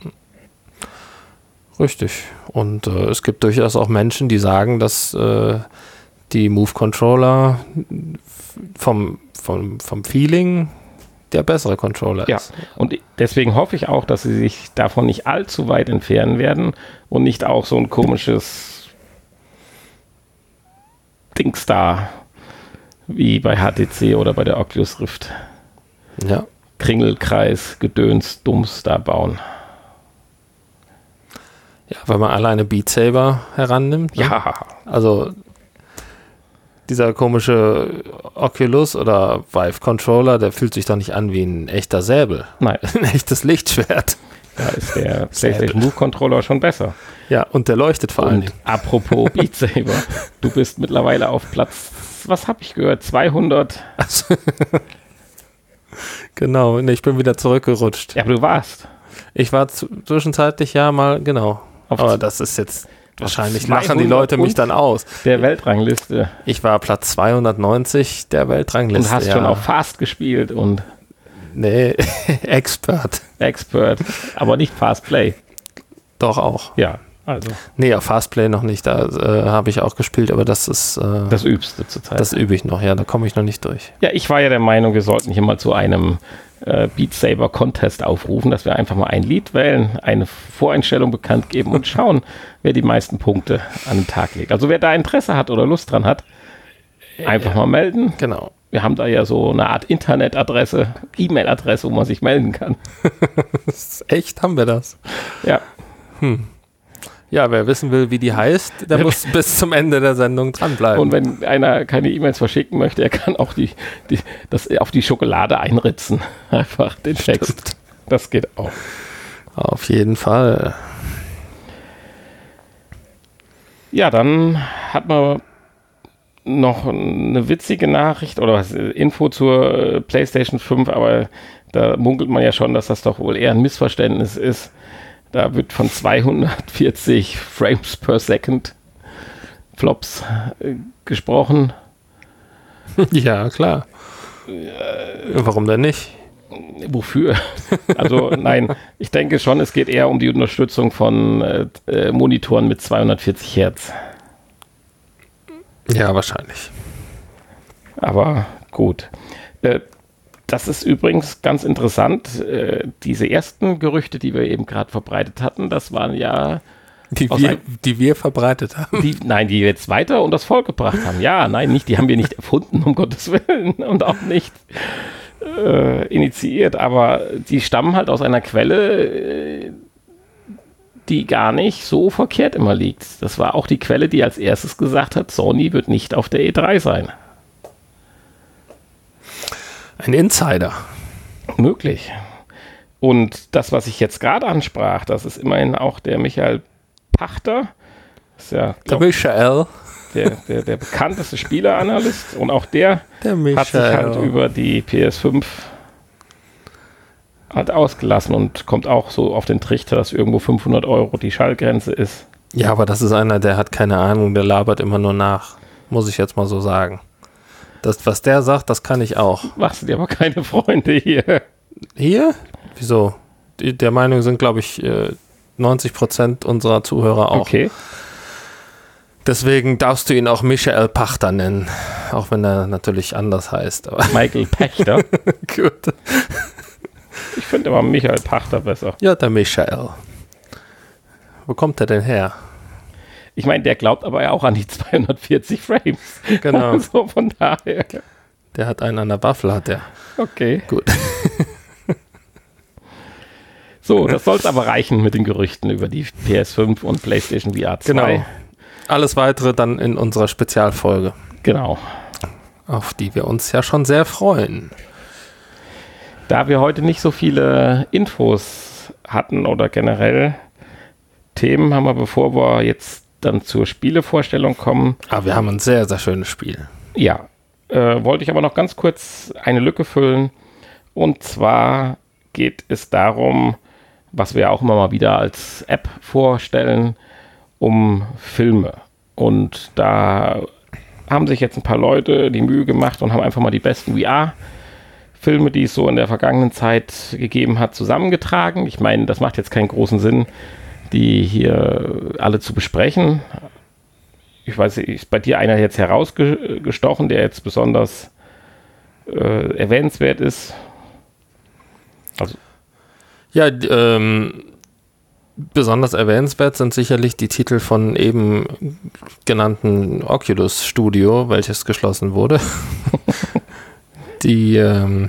[SPEAKER 1] Richtig. Und äh, es gibt durchaus auch Menschen, die sagen, dass äh, die Move-Controller vom, vom, vom Feeling der bessere Controller
[SPEAKER 2] ja.
[SPEAKER 1] ist.
[SPEAKER 2] Und deswegen hoffe ich auch, dass sie sich davon nicht allzu weit entfernen werden und nicht auch so ein komisches Dings da wie bei H T C oder bei der Oculus Rift.
[SPEAKER 1] Ja.
[SPEAKER 2] Kringelkreis, Gedöns, Dumms da bauen.
[SPEAKER 1] Ja, wenn man alleine Beat Saber herannimmt. Ne?
[SPEAKER 2] Ja.
[SPEAKER 1] Also dieser komische Oculus oder Vive Controller, der fühlt sich doch nicht an wie ein echter Säbel.
[SPEAKER 2] Nein.
[SPEAKER 1] Ein echtes Lichtschwert.
[SPEAKER 2] Da ist der PlayStation Move Controller schon besser.
[SPEAKER 1] Ja, und der leuchtet vor allen Dingen.
[SPEAKER 2] Apropos Beat Saber, du bist mittlerweile auf Platz, was habe ich gehört, zweihundert.
[SPEAKER 1] Also, genau, nee, ich bin wieder zurückgerutscht.
[SPEAKER 2] Ja, aber du warst.
[SPEAKER 1] Ich war zu, zwischenzeitlich ja mal, genau.
[SPEAKER 2] Auf
[SPEAKER 1] Aber das ist jetzt, wahrscheinlich lachen die
[SPEAKER 2] zweihundert
[SPEAKER 1] Leute mich dann aus.
[SPEAKER 2] Der Weltrangliste.
[SPEAKER 1] Ich war Platz zweihundertneunzig der Weltrangliste.
[SPEAKER 2] Und hast
[SPEAKER 1] ja.
[SPEAKER 2] schon auch Fast gespielt und
[SPEAKER 1] Nee, Expert.
[SPEAKER 2] Expert, aber nicht Fast Play.
[SPEAKER 1] Doch auch.
[SPEAKER 2] Ja, also.
[SPEAKER 1] Nee, auf Fastplay noch nicht. Da äh, habe ich auch gespielt, aber das ist äh,
[SPEAKER 2] das übst du zurzeit.
[SPEAKER 1] Das übe ich noch, ja, da komme ich noch nicht durch.
[SPEAKER 2] Ja, ich war ja der Meinung, wir sollten hier mal zu einem äh, Beat Saber Contest aufrufen, dass wir einfach mal ein Lied wählen, eine Voreinstellung bekannt geben und schauen, wer die meisten Punkte an den Tag legt. Also wer da Interesse hat oder Lust dran hat, einfach ja. mal melden.
[SPEAKER 1] Genau.
[SPEAKER 2] Wir haben da ja so eine Art Internetadresse, E-Mail-Adresse, wo man sich melden kann.
[SPEAKER 1] Echt, haben wir das?
[SPEAKER 2] Ja.
[SPEAKER 1] Hm. Ja, wer wissen will, wie die heißt, der muss bis zum Ende der Sendung dranbleiben.
[SPEAKER 2] Und wenn einer keine E-Mails verschicken möchte, er kann auch die, die, das auf die Schokolade einritzen. Einfach den Text. Stimmt. Das geht auch.
[SPEAKER 1] Auf jeden Fall.
[SPEAKER 2] Ja, dann hat man noch eine witzige Nachricht oder was, Info zur PlayStation fünf, aber da munkelt man ja schon, dass das doch wohl eher ein Missverständnis ist. Da wird von zweihundertvierzig Frames per Second Flops äh, gesprochen.
[SPEAKER 1] Ja, klar. Äh, Warum denn nicht?
[SPEAKER 2] Wofür? Also nein, ich denke schon, es geht eher um die Unterstützung von äh, Monitoren mit zweihundertvierzig Hertz.
[SPEAKER 1] Ja, wahrscheinlich.
[SPEAKER 2] Aber gut. Äh, das ist übrigens ganz interessant. Äh, diese ersten Gerüchte, die wir eben gerade verbreitet hatten, das waren ja...
[SPEAKER 1] Die wir, ein, die wir verbreitet haben.
[SPEAKER 2] Die, nein, die jetzt weiter und das Volk gebracht haben. Ja, nein, nicht, die haben wir nicht erfunden, um Gottes Willen, und auch nicht äh, initiiert, aber die stammen halt aus einer Quelle, äh, die gar nicht so verkehrt immer liegt. Das war auch die Quelle, die als erstes gesagt hat, Sony wird nicht auf der E drei sein.
[SPEAKER 1] Ein Insider.
[SPEAKER 2] Möglich. Und das, was ich jetzt gerade ansprach, das ist immerhin auch der Michael Pachter. Das ist ja, glaub,
[SPEAKER 1] der Michael.
[SPEAKER 2] Der, der, der bekannteste Spieleranalyst. Und auch der,
[SPEAKER 1] der
[SPEAKER 2] hat sich halt über die P S fünf halt ausgelassen und kommt auch so auf den Trichter, dass irgendwo fünfhundert Euro die Schallgrenze ist.
[SPEAKER 1] Ja, aber das ist einer, der hat keine Ahnung, der labert immer nur nach. Muss ich jetzt mal so sagen. Das, was der sagt, das kann ich auch.
[SPEAKER 2] Machst du dir aber keine Freunde hier.
[SPEAKER 1] Hier? Wieso? Die, der Meinung sind, glaube ich, neunzig Prozent unserer Zuhörer auch.
[SPEAKER 2] Okay.
[SPEAKER 1] Deswegen darfst du ihn auch Michael Pachter nennen. Auch wenn er natürlich anders heißt. Aber
[SPEAKER 2] Michael Pachter?
[SPEAKER 1] Gut.
[SPEAKER 2] Ich finde aber Michael Pachter besser.
[SPEAKER 1] Ja, der Michael. Wo kommt er denn her?
[SPEAKER 2] Ich meine, der glaubt aber ja auch an die zweihundertvierzig Frames.
[SPEAKER 1] Genau.
[SPEAKER 2] Also von daher.
[SPEAKER 1] Der hat einen an der Waffel, hat er.
[SPEAKER 2] Okay.
[SPEAKER 1] Gut.
[SPEAKER 2] So, das soll es aber reichen mit den Gerüchten über die P S fünf und PlayStation V R zwei.
[SPEAKER 1] Genau. Alles weitere dann in unserer Spezialfolge.
[SPEAKER 2] Genau.
[SPEAKER 1] Auf die wir uns ja schon sehr freuen.
[SPEAKER 2] Da wir heute nicht so viele Infos hatten oder generell Themen, haben wir, bevor wir jetzt dann zur Spielevorstellung kommen.
[SPEAKER 1] Aber wir haben ein sehr, sehr schönes Spiel.
[SPEAKER 2] Ja. Äh, wollte ich aber noch ganz kurz eine Lücke füllen. Und zwar geht es darum, was wir auch immer mal wieder als App vorstellen, um Filme. Und da haben sich jetzt ein paar Leute die Mühe gemacht und haben einfach mal die besten V R-Filme, die es so in der vergangenen Zeit gegeben hat, zusammengetragen. Ich meine, das macht jetzt keinen großen Sinn, die hier alle zu besprechen. Ich weiß nicht, ist bei dir einer jetzt herausgestochen, der jetzt besonders äh, erwähnenswert ist? Also
[SPEAKER 1] ja, ähm, besonders erwähnenswert sind sicherlich die Titel von eben genannten Oculus Studio, welches geschlossen wurde. die ähm,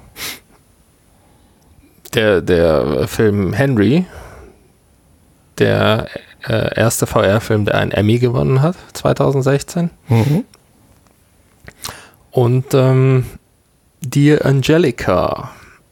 [SPEAKER 1] der, der Film Henry, der äh, erste V R-Film, der einen Emmy gewonnen hat, zwanzig sechzehn.
[SPEAKER 2] Mhm.
[SPEAKER 1] Und ähm, Dear Angelica,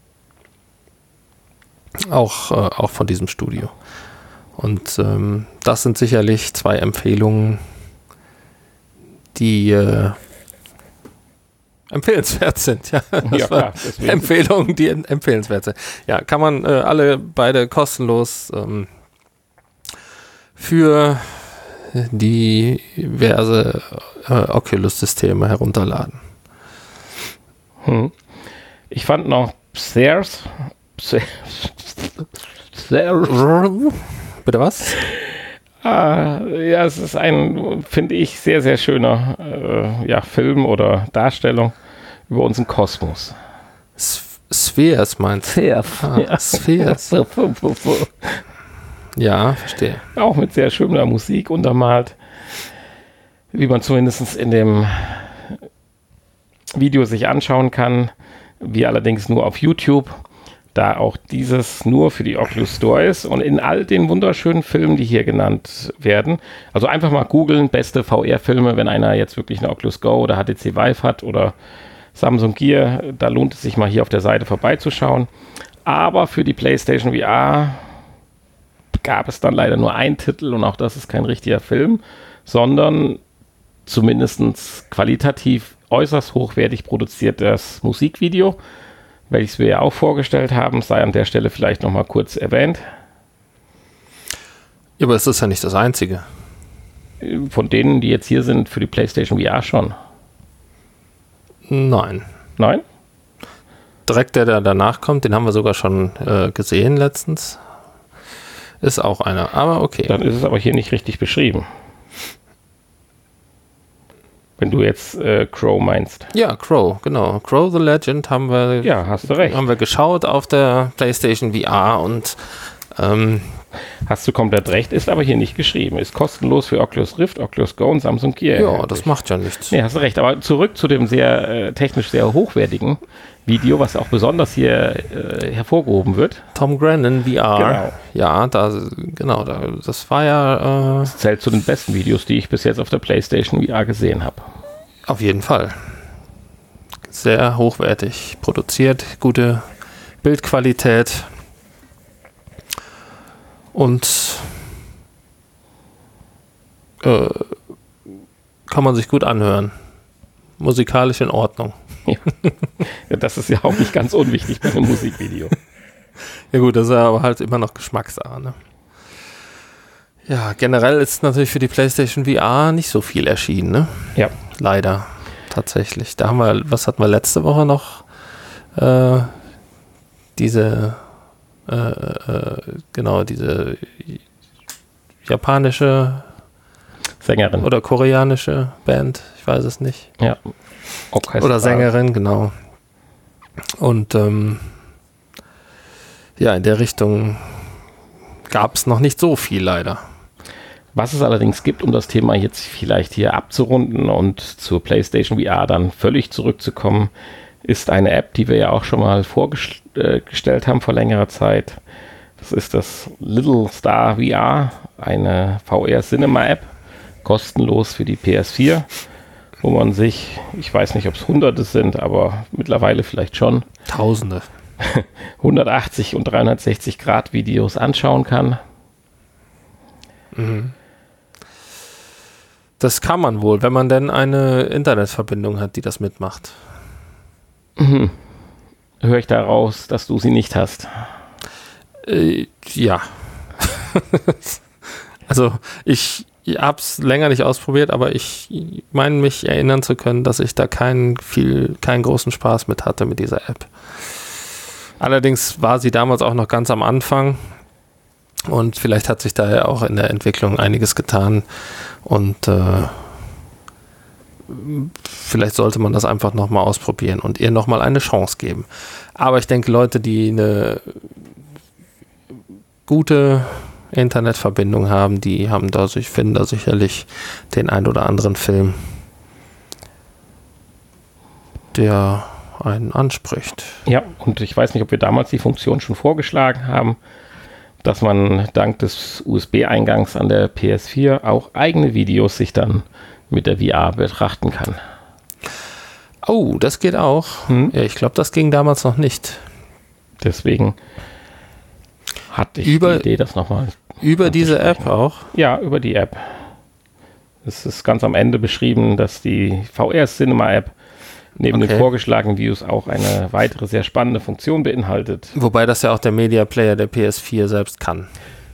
[SPEAKER 1] auch, äh, auch von diesem Studio. Und ähm, das sind sicherlich zwei Empfehlungen, die äh, empfehlenswert sind. Ja, das
[SPEAKER 2] Ja, klar, deswegen.
[SPEAKER 1] Empfehlungen, die empfehlenswert sind. Ja, kann man äh, alle beide kostenlos ähm, für diverse äh, Oculus-Systeme herunterladen.
[SPEAKER 2] Hm. Ich fand noch Stairs. Stairs.
[SPEAKER 1] Bitte was?
[SPEAKER 2] Ah, ja, es ist ein, finde ich, sehr, sehr schöner äh, ja, Film oder Darstellung über unseren Kosmos.
[SPEAKER 1] S- Spheres meinst du?
[SPEAKER 2] Spheres.
[SPEAKER 1] Ah,
[SPEAKER 2] Ja.
[SPEAKER 1] Spheres. Ja, verstehe.
[SPEAKER 2] Auch mit sehr schöner Musik untermalt, wie man zumindest in dem Video sich anschauen kann, wie allerdings nur auf YouTube, da auch dieses nur für die Oculus Store ist und in all den wunderschönen Filmen, die hier genannt werden, also einfach mal googeln, beste V R-Filme, wenn einer jetzt wirklich eine Oculus Go oder H T C Vive hat oder Samsung Gear, da lohnt es sich mal hier auf der Seite vorbeizuschauen. Aber für die PlayStation V R gab es dann leider nur einen Titel und auch das ist kein richtiger Film, sondern zumindest qualitativ äußerst hochwertig produziertes Musikvideo, welches wir ja auch vorgestellt haben, sei an der Stelle vielleicht nochmal kurz erwähnt.
[SPEAKER 1] Ja, aber es ist ja nicht das Einzige.
[SPEAKER 2] Von denen, die jetzt hier sind, für die PlayStation V R schon.
[SPEAKER 1] Nein.
[SPEAKER 2] Nein?
[SPEAKER 1] Direkt der, der danach kommt, den haben wir sogar schon äh, gesehen letztens. Ist auch einer, aber okay.
[SPEAKER 2] Dann ist es aber hier nicht richtig beschrieben. Wenn du jetzt äh, Crow meinst.
[SPEAKER 1] Ja, Crow, genau. Crow the Legend haben wir,
[SPEAKER 2] Ja, hast du recht.
[SPEAKER 1] haben wir geschaut auf der PlayStation V R und ähm,
[SPEAKER 2] Hast du komplett recht, ist aber hier nicht geschrieben. Ist kostenlos für Oculus Rift, Oculus Go und Samsung Gear.
[SPEAKER 1] ja,
[SPEAKER 2] erhältlich.
[SPEAKER 1] das macht ja nichts.
[SPEAKER 2] Nee, hast du recht. Aber zurück zu dem sehr äh, technisch sehr hochwertigen Video, was auch besonders hier äh, hervorgehoben wird.
[SPEAKER 1] Tom Grennan V R.
[SPEAKER 2] Genau.
[SPEAKER 1] Ja, da, genau, da, das war ja äh,
[SPEAKER 2] Das zählt zu den besten Videos, die ich bis jetzt auf der PlayStation V R gesehen habe.
[SPEAKER 1] auf jeden Fall sehr hochwertig produziert, gute Bildqualität und äh, kann man sich gut anhören. Musikalisch in Ordnung.
[SPEAKER 2] Ja, das ist ja auch nicht ganz unwichtig bei einem Musikvideo.
[SPEAKER 1] Ja gut, das ist aber halt immer noch Geschmackssache, ne? Ja, generell ist natürlich für die PlayStation V R nicht so viel erschienen, ne?
[SPEAKER 2] Ja.
[SPEAKER 1] Leider, tatsächlich. Da haben wir, was hatten wir letzte Woche noch? Äh, diese, äh, äh, genau, diese japanische
[SPEAKER 2] Sängerin.
[SPEAKER 1] oder koreanische Band, ich weiß es nicht.
[SPEAKER 2] Ja. Orchester.
[SPEAKER 1] Oder Sängerin, genau. Und ähm, ja, in der Richtung gab es noch nicht so viel, leider.
[SPEAKER 2] Was es allerdings gibt, um das Thema jetzt vielleicht hier abzurunden und zur PlayStation V R dann völlig zurückzukommen, ist eine App, die wir ja auch schon mal vorgestellt haben vor längerer Zeit. Das ist das Little Star V R, eine V R-Cinema-App, kostenlos für die P S vier, wo man sich, ich weiß nicht, ob es Hunderte sind, aber mittlerweile vielleicht schon,
[SPEAKER 1] Tausende.
[SPEAKER 2] hundertachtzig und dreihundertsechzig Grad Videos anschauen kann.
[SPEAKER 1] Mhm. Das kann man wohl, wenn man denn eine Internetverbindung hat, die das mitmacht.
[SPEAKER 2] Mhm. Höre ich daraus, dass du sie nicht hast?
[SPEAKER 1] Äh, ja. Also ich habe es länger nicht ausprobiert, aber ich meine mich erinnern zu können, dass ich da keinen viel, keinen großen Spaß mit hatte mit dieser App. Allerdings war sie damals auch noch ganz am Anfang und vielleicht hat sich da ja auch in der Entwicklung einiges getan und äh, vielleicht sollte man das einfach nochmal ausprobieren und ihr nochmal eine Chance geben. Aber ich denke, Leute, die eine gute Internetverbindung haben, die haben da, ich finde da sicherlich den ein oder anderen Film, der einen anspricht.
[SPEAKER 2] Ja, und ich weiß nicht, ob wir damals die Funktion schon vorgeschlagen haben, dass man dank des U S B-Eingangs an der P S vier auch eigene Videos sich dann mit der V R betrachten kann.
[SPEAKER 1] Oh, das geht auch.
[SPEAKER 2] Hm?
[SPEAKER 1] Ja, ich glaube, das ging damals noch nicht.
[SPEAKER 2] Deswegen hatte ich
[SPEAKER 1] Über-
[SPEAKER 2] die Idee, das nochmal.
[SPEAKER 1] Über diese App auch?
[SPEAKER 2] Ja, über die App. Es ist ganz am Ende beschrieben, dass die V R-Cinema-App neben
[SPEAKER 1] Okay.
[SPEAKER 2] den vorgeschlagenen Videos auch eine weitere sehr spannende Funktion beinhaltet.
[SPEAKER 1] Wobei das ja auch der Media Player der P S vier selbst kann.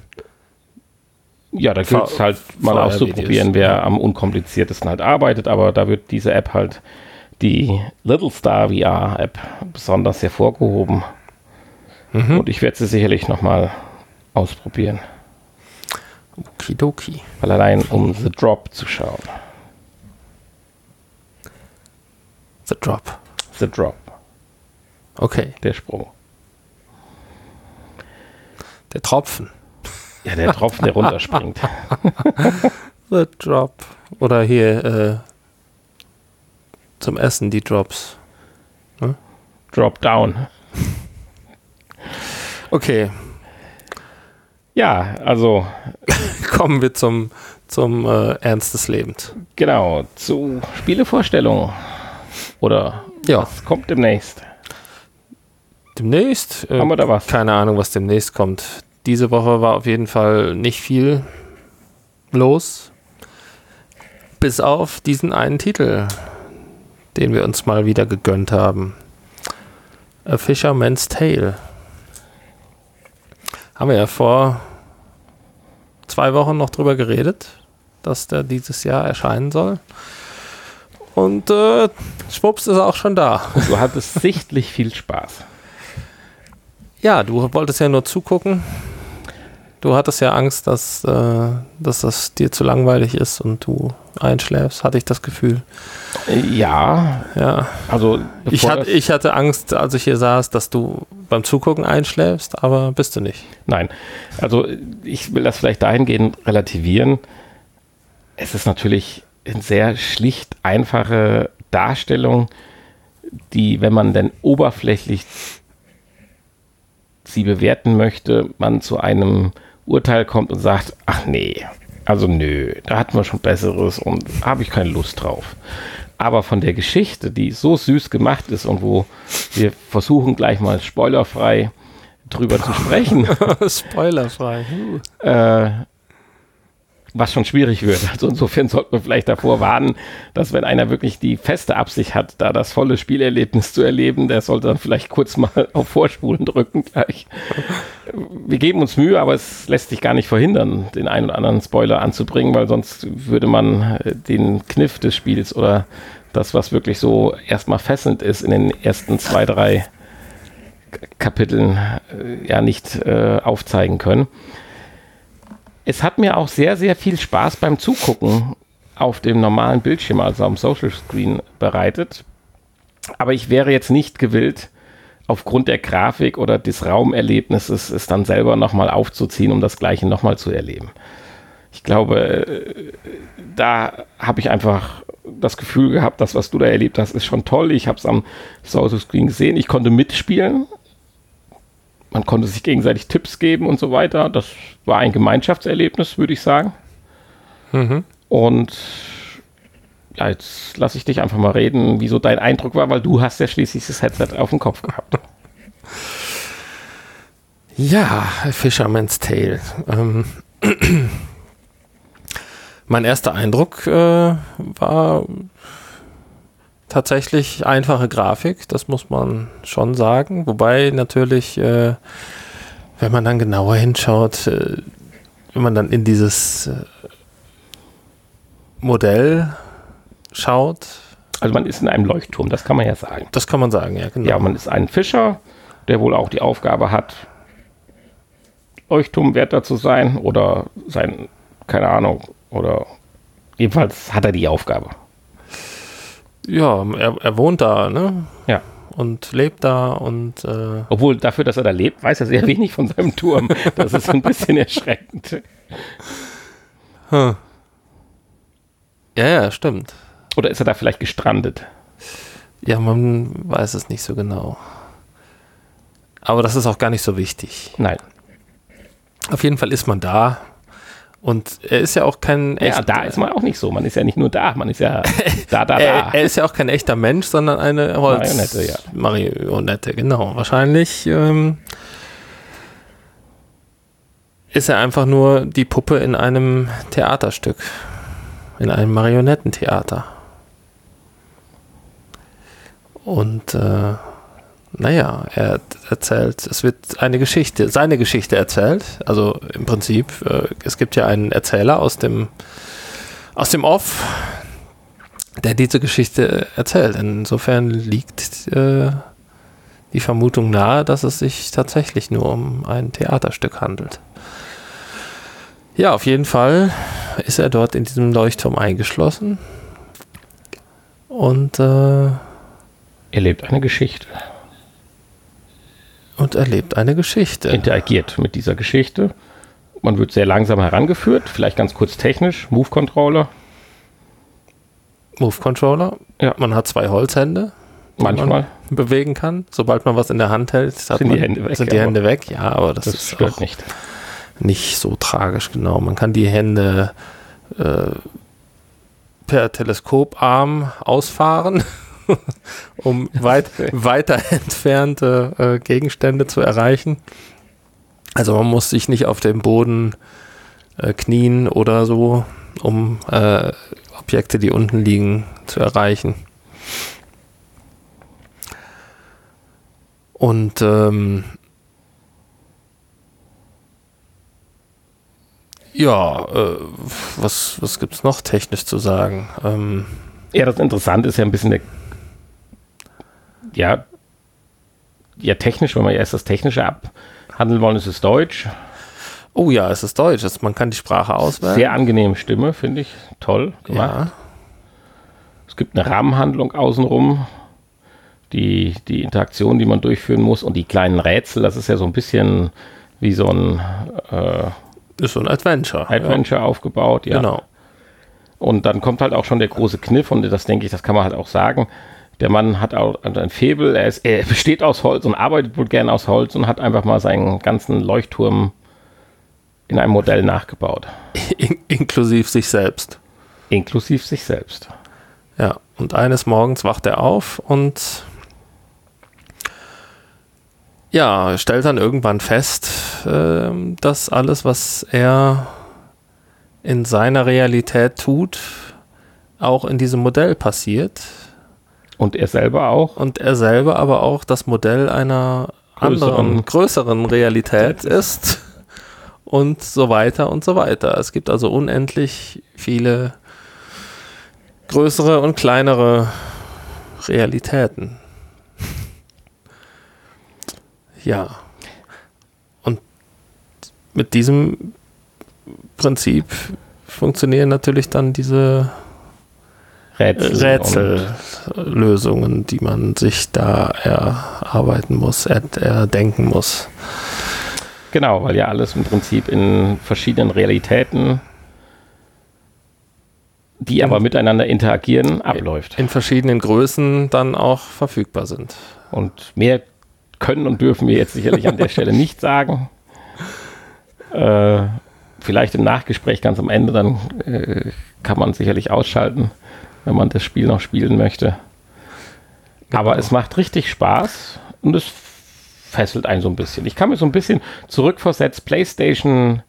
[SPEAKER 2] Ja, da gilt es
[SPEAKER 1] V-
[SPEAKER 2] halt mal
[SPEAKER 1] V R
[SPEAKER 2] auszuprobieren,
[SPEAKER 1] Videos.
[SPEAKER 2] wer am unkompliziertesten halt arbeitet, aber da wird diese App halt, die Little Star V R App, besonders hervorgehoben.
[SPEAKER 1] Mhm.
[SPEAKER 2] Und ich werde sie sicherlich nochmal ausprobieren.
[SPEAKER 1] Okidoki.
[SPEAKER 2] Weil allein um The Drop zu schauen.
[SPEAKER 1] The Drop.
[SPEAKER 2] The Drop,
[SPEAKER 1] Okay.
[SPEAKER 2] der Sprung.
[SPEAKER 1] Der Tropfen.
[SPEAKER 2] Ja, der Tropfen, der runterspringt.
[SPEAKER 1] The Drop. Oder hier äh, zum Essen die Drops.
[SPEAKER 2] Drop down.
[SPEAKER 1] Okay.
[SPEAKER 2] Ja, also
[SPEAKER 1] Kommen wir zum, zum äh, Ernst des Lebens.
[SPEAKER 2] genau, zu Spielevorstellungen. Oder
[SPEAKER 1] Ja.
[SPEAKER 2] was kommt demnächst?
[SPEAKER 1] Demnächst. Äh,
[SPEAKER 2] Haben wir da was?
[SPEAKER 1] Keine Ahnung, was demnächst kommt. Diese Woche war auf jeden Fall nicht viel los. Bis auf diesen einen Titel, den wir uns mal wieder gegönnt haben. A Fisherman's Tale. Haben wir ja vor zwei Wochen noch drüber geredet, dass der dieses Jahr erscheinen soll. Und äh, schwupps ist er auch schon da.
[SPEAKER 2] Du hattest sichtlich viel Spaß.
[SPEAKER 1] Ja, du wolltest ja nur zugucken. Du hattest ja Angst, dass, äh, dass das dir zu langweilig ist und du einschläfst, hatte ich das Gefühl.
[SPEAKER 2] Ja,
[SPEAKER 1] Ja.
[SPEAKER 2] also
[SPEAKER 1] Ich,
[SPEAKER 2] bevor
[SPEAKER 1] hat,
[SPEAKER 2] das-
[SPEAKER 1] ich hatte Angst, als ich hier saß, dass du beim Zugucken einschläfst, aber bist du nicht.
[SPEAKER 2] Nein, also ich will das vielleicht dahingehend relativieren. Es ist natürlich eine sehr schlicht einfache Darstellung, die, wenn man denn oberflächlich sie bewerten möchte, man zu einem Urteil kommt und sagt, ach nee, also nö, da hatten wir schon Besseres und habe ich keine Lust drauf. Aber von der Geschichte, die so süß gemacht ist und wo wir versuchen gleich mal spoilerfrei drüber zu sprechen,
[SPEAKER 1] Spoilerfrei. Uh.
[SPEAKER 2] äh, was schon schwierig wird. Also insofern sollte man vielleicht davor warnen, dass wenn einer wirklich die feste Absicht hat, da das volle Spielerlebnis zu erleben, der sollte dann vielleicht kurz mal auf Vorspulen drücken gleich. Wir geben uns Mühe, aber es lässt sich gar nicht verhindern, den einen oder anderen Spoiler anzubringen, weil sonst würde man äh, den Kniff des Spiels oder das, was wirklich so erstmal fesselnd ist in den ersten zwei, drei K- Kapiteln, äh, ja nicht äh, aufzeigen können. Es hat mir auch sehr, sehr viel Spaß beim Zugucken auf dem normalen Bildschirm, also am Social Screen, bereitet. Aber ich wäre jetzt nicht gewillt, aufgrund der Grafik oder des Raumerlebnisses es dann selber nochmal aufzuziehen, um das Gleiche nochmal zu erleben. Ich glaube, äh, da habe ich einfach das Gefühl gehabt, das, was du da erlebt hast, ist schon toll. Ich habe es am Social Screen gesehen. Ich konnte mitspielen. Man konnte sich gegenseitig Tipps geben und so weiter. Das war ein Gemeinschaftserlebnis, würde ich sagen.
[SPEAKER 1] Mhm.
[SPEAKER 2] Und ja, jetzt lasse ich dich einfach mal reden, wieso dein Eindruck war, weil du hast ja schließlich das Headset auf dem Kopf gehabt.
[SPEAKER 1] Ja, Fisherman's Tale. Ähm, mein erster Eindruck äh, war tatsächlich einfache Grafik, das muss man schon sagen. Wobei natürlich, äh, wenn man dann genauer hinschaut, äh, wenn man dann in dieses äh, Modell schaut,
[SPEAKER 2] Also man ist in einem Leuchtturm, das kann man ja sagen.
[SPEAKER 1] das kann man sagen, ja, genau.
[SPEAKER 2] Ja, man ist ein Fischer, der wohl auch die Aufgabe hat, Leuchtturmwärter zu sein oder sein, keine Ahnung, oder jedenfalls hat er die Aufgabe.
[SPEAKER 1] Ja, er, er wohnt da, ne?
[SPEAKER 2] Ja.
[SPEAKER 1] Und lebt da und äh,
[SPEAKER 2] Obwohl dafür, dass er da lebt, weiß er sehr wenig von seinem Turm. Das ist ein bisschen erschreckend.
[SPEAKER 1] Hm. Ja, ja, stimmt.
[SPEAKER 2] Oder ist er da vielleicht gestrandet?
[SPEAKER 1] Ja, man weiß es nicht so genau. Aber das ist auch gar nicht so wichtig.
[SPEAKER 2] Nein.
[SPEAKER 1] Auf jeden Fall ist man da. Und er ist ja auch kein
[SPEAKER 2] Ja,
[SPEAKER 1] echt-
[SPEAKER 2] da ist man auch nicht so. Man ist ja nicht nur da, man ist ja da, da,
[SPEAKER 1] er,
[SPEAKER 2] da.
[SPEAKER 1] er ist ja auch kein echter Mensch, sondern eine Holz
[SPEAKER 2] Marionette, ja.
[SPEAKER 1] Marionette, genau. Wahrscheinlich ähm, ist er einfach nur die Puppe in einem Theaterstück. In einem Marionettentheater. Und äh, naja, er erzählt, es wird eine Geschichte, seine Geschichte erzählt. Also im Prinzip, äh, es gibt ja einen Erzähler aus dem, aus dem Off, der diese Geschichte erzählt. Insofern liegt äh, die Vermutung nahe, dass es sich tatsächlich nur um ein Theaterstück handelt. Ja, auf jeden Fall ist er dort in diesem Leuchtturm eingeschlossen und äh,
[SPEAKER 2] erlebt eine Geschichte.
[SPEAKER 1] Und erlebt eine Geschichte.
[SPEAKER 2] Interagiert mit dieser Geschichte. Man wird sehr langsam herangeführt, vielleicht ganz kurz technisch. Move-Controller.
[SPEAKER 1] Move-Controller.
[SPEAKER 2] Ja.
[SPEAKER 1] Man hat zwei Holzhände, die
[SPEAKER 2] Manchmal
[SPEAKER 1] man bewegen kann. Sobald man was in der Hand hält, hat
[SPEAKER 2] sind
[SPEAKER 1] man,
[SPEAKER 2] die Hände weg.
[SPEAKER 1] sind die Hände weg. Ja, aber das,
[SPEAKER 2] das
[SPEAKER 1] ist
[SPEAKER 2] stört
[SPEAKER 1] auch
[SPEAKER 2] nicht.
[SPEAKER 1] nicht so tragisch, genau. Man kann die Hände äh, per Teleskoparm ausfahren, um weit, weiter entfernte äh, Gegenstände zu erreichen. Also man muss sich nicht auf dem Boden äh, knien oder so, um äh, Objekte, die unten liegen, zu erreichen. Und ähm, ja, äh, was, was gibt es noch technisch zu sagen? Ähm,
[SPEAKER 2] Ja, das Interessante ist ja ein bisschen der, ja, ja technisch, wenn wir erst das Technische abhandeln wollen, ist es Deutsch.
[SPEAKER 1] oh ja, es ist Deutsch, es, man kann die Sprache auswählen.
[SPEAKER 2] Sehr angenehme Stimme, finde ich. Toll gemacht.
[SPEAKER 1] Ja.
[SPEAKER 2] Es gibt eine Rahmenhandlung außenrum, die, die Interaktion, die man durchführen muss und die kleinen Rätsel, das ist ja so ein bisschen wie so ein äh,
[SPEAKER 1] Ist so ein Adventure.
[SPEAKER 2] Adventure
[SPEAKER 1] ja.
[SPEAKER 2] aufgebaut. Ja.
[SPEAKER 1] Genau.
[SPEAKER 2] Und dann kommt halt auch schon der große Kniff und das denke ich, das kann man halt auch sagen. Der Mann hat auch ein Faible, er, ist, er besteht aus Holz und arbeitet wohl gern aus Holz und hat einfach mal seinen ganzen Leuchtturm in einem Modell nachgebaut.
[SPEAKER 1] In, inklusive sich selbst.
[SPEAKER 2] Inklusive sich selbst.
[SPEAKER 1] Ja, und eines Morgens wacht er auf und ja, stellt dann irgendwann fest, äh, dass alles, was er in seiner Realität tut, auch in diesem Modell passiert.
[SPEAKER 2] Und er selber auch.
[SPEAKER 1] Und er selber aber auch das Modell einer
[SPEAKER 2] Größeren.
[SPEAKER 1] anderen, größeren Realität ist. Und so weiter und so weiter. Es gibt also unendlich viele größere und kleinere Realitäten. Ja. Und mit diesem Prinzip funktionieren natürlich dann diese
[SPEAKER 2] Rätsel.
[SPEAKER 1] Rätsellösungen, die man sich da erarbeiten muss, er, erdenken muss.
[SPEAKER 2] Genau, weil ja alles im Prinzip in verschiedenen Realitäten, die aber miteinander interagieren, abläuft.
[SPEAKER 1] In verschiedenen Größen dann auch verfügbar sind.
[SPEAKER 2] Und mehr können und dürfen wir jetzt sicherlich an der Stelle nicht sagen. Äh, vielleicht im Nachgespräch ganz am Ende, dann äh, kann man sicherlich ausschalten, wenn man das Spiel noch spielen möchte.
[SPEAKER 1] Genau.
[SPEAKER 2] Aber es macht richtig Spaß und es fesselt einen so ein bisschen. Ich kann mir so ein bisschen zurückversetzt PlayStation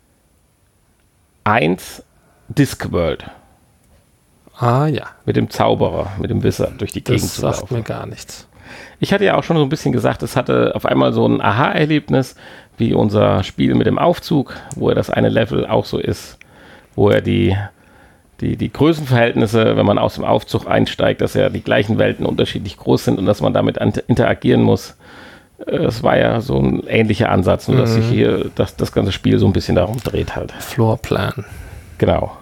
[SPEAKER 2] eins Discworld.
[SPEAKER 1] Ah ja.
[SPEAKER 2] Mit dem Zauberer, mit dem Wizard durch die Gegend zu laufen.
[SPEAKER 1] Das sagt mir gar nichts.
[SPEAKER 2] Ich hatte ja auch schon so ein bisschen gesagt, es hatte auf einmal so ein Aha-Erlebnis, wie unser Spiel mit dem Aufzug, wo er das eine Level auch so ist, wo er die, die, die Größenverhältnisse, wenn man aus dem Aufzug einsteigt, dass ja die gleichen Welten unterschiedlich groß sind und dass man damit interagieren muss. Es war ja so ein ähnlicher Ansatz, nur dass sich hier das, das ganze Spiel so ein bisschen darum dreht halt.
[SPEAKER 1] Floorplan.
[SPEAKER 2] Genau.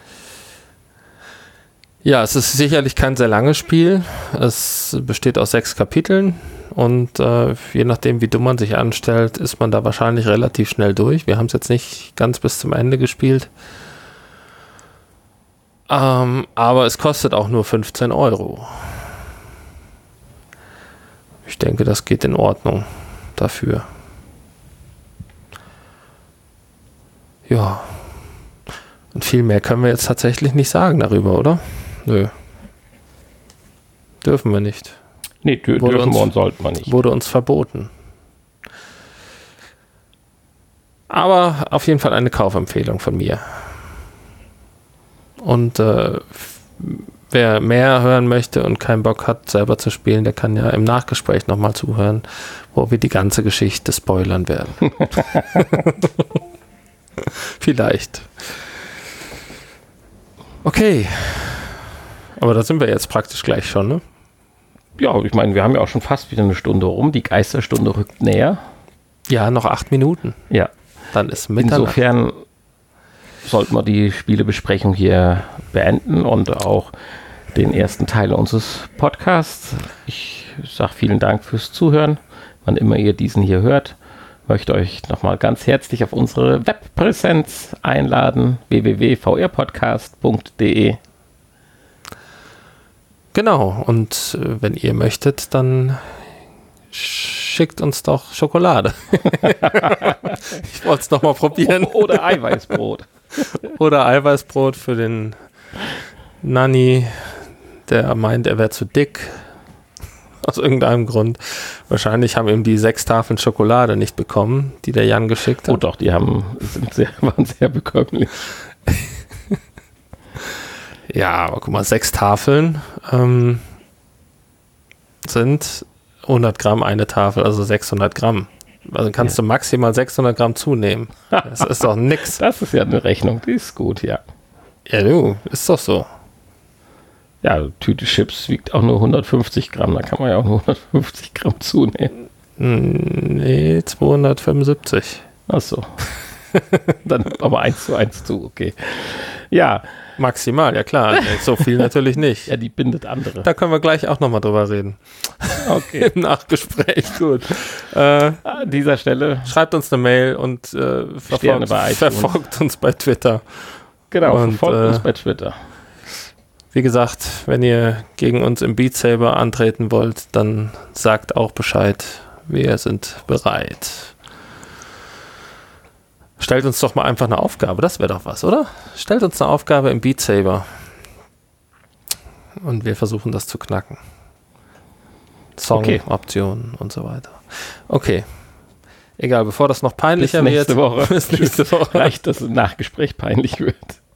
[SPEAKER 1] Ja, es ist sicherlich kein sehr langes Spiel. Es besteht aus sechs Kapiteln und äh, je nachdem, wie dumm man sich anstellt, ist man da wahrscheinlich relativ schnell durch. Wir haben es jetzt nicht ganz bis zum Ende gespielt. Ähm, aber es kostet auch nur fünfzehn Euro. Ich denke, das geht in Ordnung dafür. Ja. Und viel mehr können wir jetzt tatsächlich nicht sagen darüber, oder? Nö. Dürfen wir nicht.
[SPEAKER 2] Nee, dür
[SPEAKER 1] Wurde
[SPEAKER 2] dürfen
[SPEAKER 1] uns-
[SPEAKER 2] wir und sollten wir nicht.
[SPEAKER 1] Wurde uns verboten. Aber auf jeden Fall eine Kaufempfehlung von mir. Und äh, f- wer mehr hören möchte und keinen Bock hat, selber zu spielen, der kann ja im Nachgespräch nochmal zuhören, wo wir die ganze Geschichte spoilern werden. Vielleicht. Okay. Aber da sind wir jetzt praktisch gleich schon, ne?
[SPEAKER 2] Ja, ich meine, wir haben ja auch schon fast wieder eine Stunde rum. Die Geisterstunde rückt näher.
[SPEAKER 1] Ja, noch acht Minuten.
[SPEAKER 2] Ja.
[SPEAKER 1] Dann ist Mitternacht.
[SPEAKER 2] Insofern sollten wir die Spielebesprechung hier beenden und auch den ersten Teil unseres Podcasts. Ich sage vielen Dank fürs Zuhören, wann immer ihr diesen hier hört. Möchte euch nochmal ganz herzlich auf unsere Webpräsenz einladen, w w w punkt v r podcast punkt d e.
[SPEAKER 1] Genau, und äh, wenn ihr möchtet, dann schickt uns doch Schokolade. Ich wollte es noch mal probieren.
[SPEAKER 2] Oder Eiweißbrot.
[SPEAKER 1] Oder Eiweißbrot für den Nanni, der meint, er wäre zu dick. Aus irgendeinem Grund. Wahrscheinlich haben ihm die sechs Tafeln Schokolade nicht bekommen, die der Jan geschickt hat.
[SPEAKER 2] Oh doch, die haben, sind sehr, waren sehr bekömmlich.
[SPEAKER 1] Ja, aber guck mal, sechs Tafeln ähm, sind hundert Gramm eine Tafel, also sechshundert Gramm. Also kannst ja. du maximal sechshundert Gramm zunehmen. Das ist doch nix.
[SPEAKER 2] Das ist ja eine Rechnung, die ist gut, ja.
[SPEAKER 1] Ja, du, ist doch so.
[SPEAKER 2] Ja, Tüte Chips wiegt auch nur hundertfünfzig Gramm, da kann man ja auch nur hundertfünfzig Gramm zunehmen.
[SPEAKER 1] Nee, zweihundertfünfundsiebzig.
[SPEAKER 2] Ach so. Dann aber eins zu eins zu, okay. Ja.
[SPEAKER 1] Maximal, ja klar. So viel natürlich nicht.
[SPEAKER 2] Ja, die bindet andere.
[SPEAKER 1] Da können wir gleich auch nochmal drüber reden.
[SPEAKER 2] Okay.
[SPEAKER 1] Im Nachgespräch, gut. Äh,
[SPEAKER 2] An dieser Stelle.
[SPEAKER 1] Schreibt uns eine Mail und äh, verfolgt, verfolgt uns bei Twitter.
[SPEAKER 2] Genau,
[SPEAKER 1] und,
[SPEAKER 2] verfolgt
[SPEAKER 1] äh,
[SPEAKER 2] uns bei Twitter.
[SPEAKER 1] Wie gesagt, wenn ihr gegen uns im Beat Saber antreten wollt, dann sagt auch Bescheid. Wir sind bereit. Stellt uns doch mal einfach eine Aufgabe, das wäre doch was, oder? Stellt uns eine Aufgabe im Beat Saber. Und wir versuchen das zu knacken. Song-Optionen okay. und so weiter. Okay. Egal, bevor das noch peinlicher
[SPEAKER 2] bis nächste
[SPEAKER 1] wird.
[SPEAKER 2] Woche.
[SPEAKER 1] Bis nächste Woche.
[SPEAKER 2] Vielleicht, dass ein Nachgespräch peinlich wird.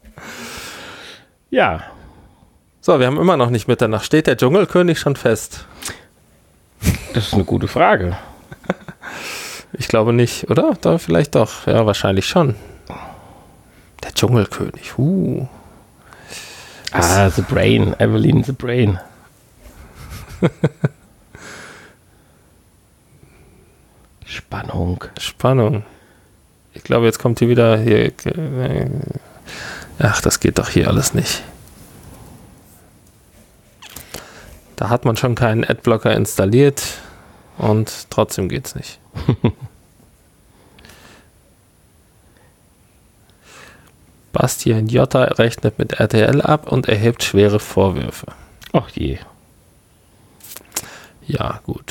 [SPEAKER 2] Ja.
[SPEAKER 1] So, wir haben immer noch nicht Mitternacht. Steht der Dschungelkönig schon fest?
[SPEAKER 2] Das ist eine gute Frage.
[SPEAKER 1] Ich glaube nicht, oder? Da vielleicht doch. Ja, wahrscheinlich schon. Der Dschungelkönig. Uh.
[SPEAKER 2] Ah, The Brain. Evelyn The Brain. Spannung.
[SPEAKER 1] Spannung. Ich glaube, jetzt kommt hier wieder hier. Ach, das geht doch hier alles nicht. Da hat man schon keinen Adblocker installiert und trotzdem geht's nicht. Bastian Jotta rechnet mit R T L ab und erhebt schwere Vorwürfe.
[SPEAKER 2] Ach je.
[SPEAKER 1] Ja, gut.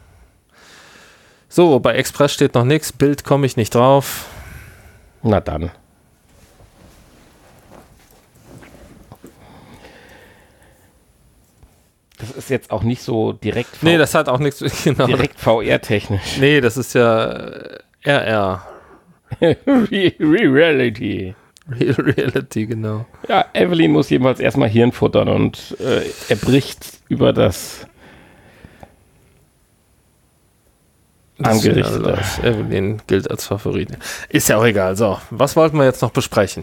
[SPEAKER 1] So, bei Express steht noch nichts. Bild komme ich nicht drauf.
[SPEAKER 2] Na dann. Das ist jetzt auch nicht so direkt
[SPEAKER 1] V- Nee, das hat auch nichts
[SPEAKER 2] genau. direkt V R-technisch.
[SPEAKER 1] Nee, das ist ja R R.
[SPEAKER 2] Reality.
[SPEAKER 1] Real Reality, genau.
[SPEAKER 2] Ja, Evelyn muss jedenfalls erstmal Hirn futtern und äh, er bricht über das Angerichtete.
[SPEAKER 1] Also, Evelyn gilt als Favorit. Ist ja auch egal. So, was wollten wir jetzt noch besprechen?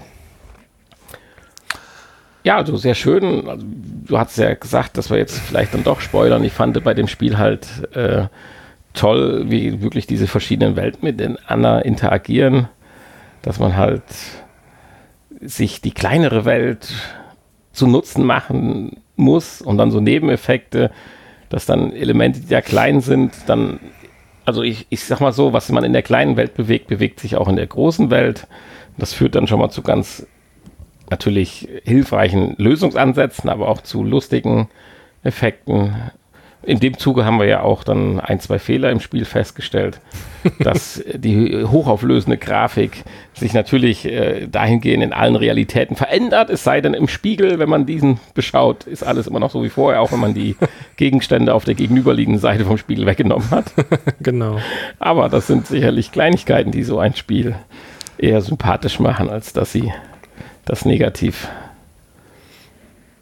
[SPEAKER 2] Ja, also sehr schön. Also, du hast ja gesagt, dass wir jetzt vielleicht dann doch spoilern. Ich fand bei dem Spiel halt äh, toll, wie wirklich diese verschiedenen Welten miteinander interagieren, dass man halt sich die kleinere Welt zu Nutzen machen muss und dann so Nebeneffekte, dass dann Elemente, die ja klein sind, dann, also ich, ich sag mal so, was man in der kleinen Welt bewegt, bewegt sich auch in der großen Welt. Das führt dann schon mal zu ganz natürlich hilfreichen Lösungsansätzen, aber auch zu lustigen Effekten. In dem Zuge haben wir ja auch dann ein, zwei Fehler im Spiel festgestellt, dass die hochauflösende Grafik sich natürlich äh, dahingehend in allen Realitäten verändert, es sei denn im Spiegel, wenn man diesen beschaut, ist alles immer noch so wie vorher, auch wenn man die Gegenstände auf der gegenüberliegenden Seite vom Spiegel weggenommen hat.
[SPEAKER 1] Genau.
[SPEAKER 2] Aber das sind sicherlich Kleinigkeiten, die so ein Spiel eher sympathisch machen, als dass sie das negativ.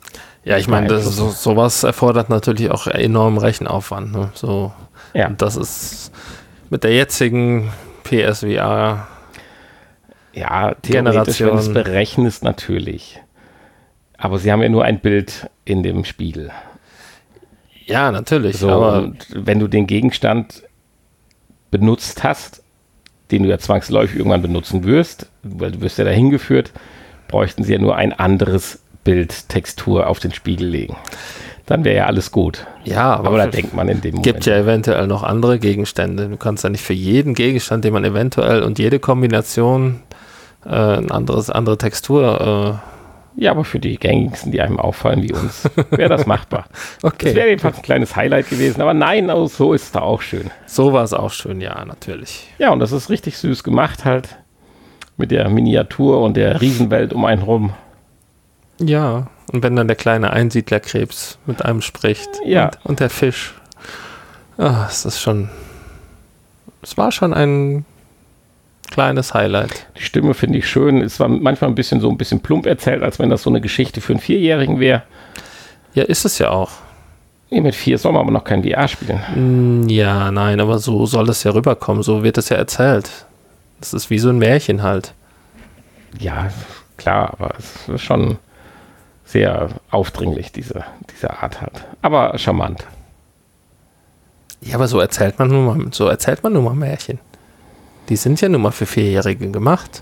[SPEAKER 1] Ja, ich meine, das, so, sowas erfordert natürlich auch enormen Rechenaufwand. Ne? So,
[SPEAKER 2] ja.
[SPEAKER 1] Und das ist mit der jetzigen P S V R
[SPEAKER 2] ja, theoretisch, wenn du es
[SPEAKER 1] Generation.
[SPEAKER 2] berechnest, natürlich. Aber sie haben ja nur ein Bild in dem Spiegel.
[SPEAKER 1] Ja, natürlich.
[SPEAKER 2] So,
[SPEAKER 1] aber
[SPEAKER 2] und wenn du den Gegenstand benutzt hast, den du ja zwangsläufig irgendwann benutzen wirst, weil du wirst ja dahin geführt, bräuchten sie ja nur ein anderes Bild, Textur auf den Spiegel legen. Dann wäre ja alles gut.
[SPEAKER 1] ja, aber,
[SPEAKER 2] Aber da denkt man in dem Moment.
[SPEAKER 1] gibt ja eventuell noch andere Gegenstände. Du kannst ja nicht für jeden Gegenstand, den man eventuell und jede Kombination äh, eine anderes, andere Textur. Äh,
[SPEAKER 2] Ja, aber für die gängigsten, die einem auffallen wie uns, wäre das machbar.
[SPEAKER 1] okay.
[SPEAKER 2] Das wäre jedenfalls ein kleines Highlight gewesen. Aber nein, also so ist es da auch schön.
[SPEAKER 1] So war es auch schön, ja, natürlich.
[SPEAKER 2] Ja, und das ist richtig süß gemacht halt. Mit der Miniatur und der Riesenwelt um einen rum.
[SPEAKER 1] Ja, und wenn dann der kleine Einsiedlerkrebs mit einem spricht
[SPEAKER 2] Ja.
[SPEAKER 1] und, und der Fisch. Ah, es ist schon. Es war schon ein kleines Highlight.
[SPEAKER 2] Die Stimme finde ich schön. Es war manchmal ein bisschen so ein bisschen plump erzählt, als wenn das so eine Geschichte für einen Vierjährigen wäre.
[SPEAKER 1] Ja, ist es ja auch.
[SPEAKER 2] Nee, mit vier soll man aber noch kein V R spielen.
[SPEAKER 1] Mm, Ja, nein, aber so soll es ja rüberkommen. So wird es ja erzählt. Das ist wie so ein Märchen halt.
[SPEAKER 2] Ja, klar, aber es ist schon sehr aufdringlich, diese, diese Art halt. Aber charmant.
[SPEAKER 1] Ja, aber so erzählt man nun mal, so erzählt man nun mal Märchen. Die sind ja nun mal für Vierjährige gemacht.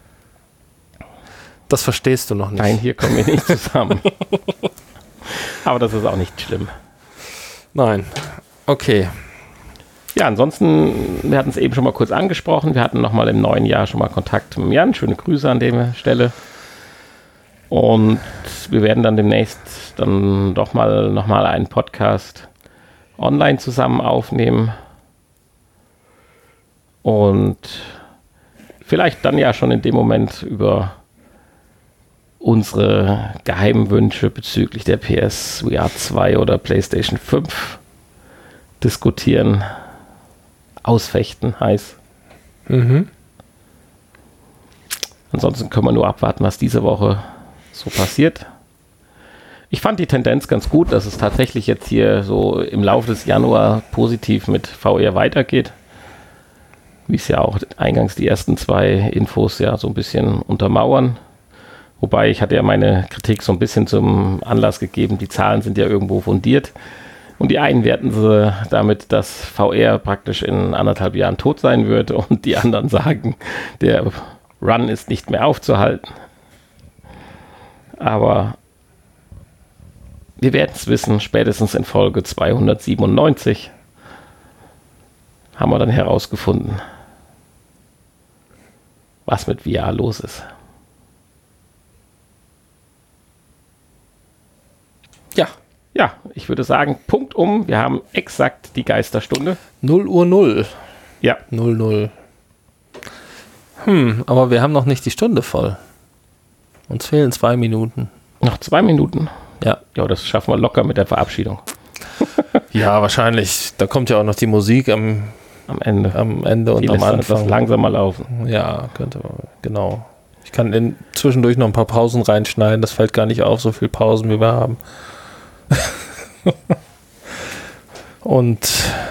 [SPEAKER 1] Das verstehst du noch nicht.
[SPEAKER 2] Nein, hier kommen wir nicht zusammen. Aber das ist auch nicht schlimm.
[SPEAKER 1] Nein. Okay.
[SPEAKER 2] Ja, ansonsten, wir hatten es eben schon mal kurz angesprochen. Wir hatten nochmal im neuen Jahr schon mal Kontakt mit Jan. Schöne Grüße an der Stelle. Und wir werden dann demnächst dann doch mal nochmal einen Podcast online zusammen aufnehmen. Und vielleicht dann ja schon in dem Moment über unsere geheimen Wünsche bezüglich der P S V R zwei oder PlayStation fünf diskutieren. Ausfechten heißt.
[SPEAKER 1] Mhm.
[SPEAKER 2] Ansonsten können wir nur abwarten, was diese Woche so passiert. Ich fand die Tendenz ganz gut, dass es tatsächlich jetzt hier so im Laufe des Januar positiv mit V R weitergeht. Wie es ja auch eingangs die ersten zwei Infos ja so ein bisschen untermauern. Wobei ich hatte ja meine Kritik so ein bisschen zum Anlass gegeben, die Zahlen sind ja irgendwo fundiert. Und die einen werten sie damit, dass V R praktisch in anderthalb Jahren tot sein wird und die anderen sagen, der Run ist nicht mehr aufzuhalten. Aber wir werden es wissen, spätestens in Folge zweihundertsiebenundneunzig haben wir dann herausgefunden, was mit V R los ist.
[SPEAKER 1] Ja.
[SPEAKER 2] Ja, ich würde sagen, Punkt um. Wir haben exakt die Geisterstunde.
[SPEAKER 1] null Uhr null.
[SPEAKER 2] Ja.
[SPEAKER 1] null null. Hm, aber wir haben noch nicht die Stunde voll. Uns fehlen zwei Minuten.
[SPEAKER 2] Noch zwei Minuten.
[SPEAKER 1] Ja.
[SPEAKER 2] Ja, das schaffen wir locker mit der Verabschiedung.
[SPEAKER 1] Ja, wahrscheinlich. Da kommt ja auch noch die Musik am,
[SPEAKER 2] Am Ende.
[SPEAKER 1] am Ende und
[SPEAKER 2] Die
[SPEAKER 1] am
[SPEAKER 2] lässt
[SPEAKER 1] Anfang.
[SPEAKER 2] das langsam mal laufen.
[SPEAKER 1] Ja, könnte man. Genau. Ich kann in, zwischendurch noch ein paar Pausen reinschneiden. Das fällt gar nicht auf, so viele Pausen wie wir haben. Und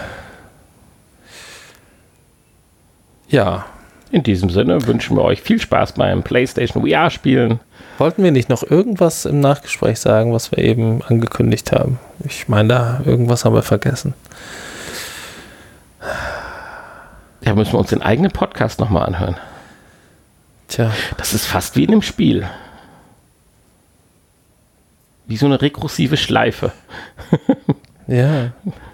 [SPEAKER 1] ja.
[SPEAKER 2] In diesem Sinne wünschen wir euch viel Spaß beim PlayStation V R-Spielen.
[SPEAKER 1] Wollten wir nicht noch irgendwas im Nachgespräch sagen, was wir eben angekündigt haben? Ich meine, da irgendwas haben wir vergessen.
[SPEAKER 2] Ja, müssen wir uns den eigenen Podcast nochmal anhören.
[SPEAKER 1] Tja.
[SPEAKER 2] Das ist fast wie in einem Spiel. Wie so eine rekursive Schleife.
[SPEAKER 1] Ja.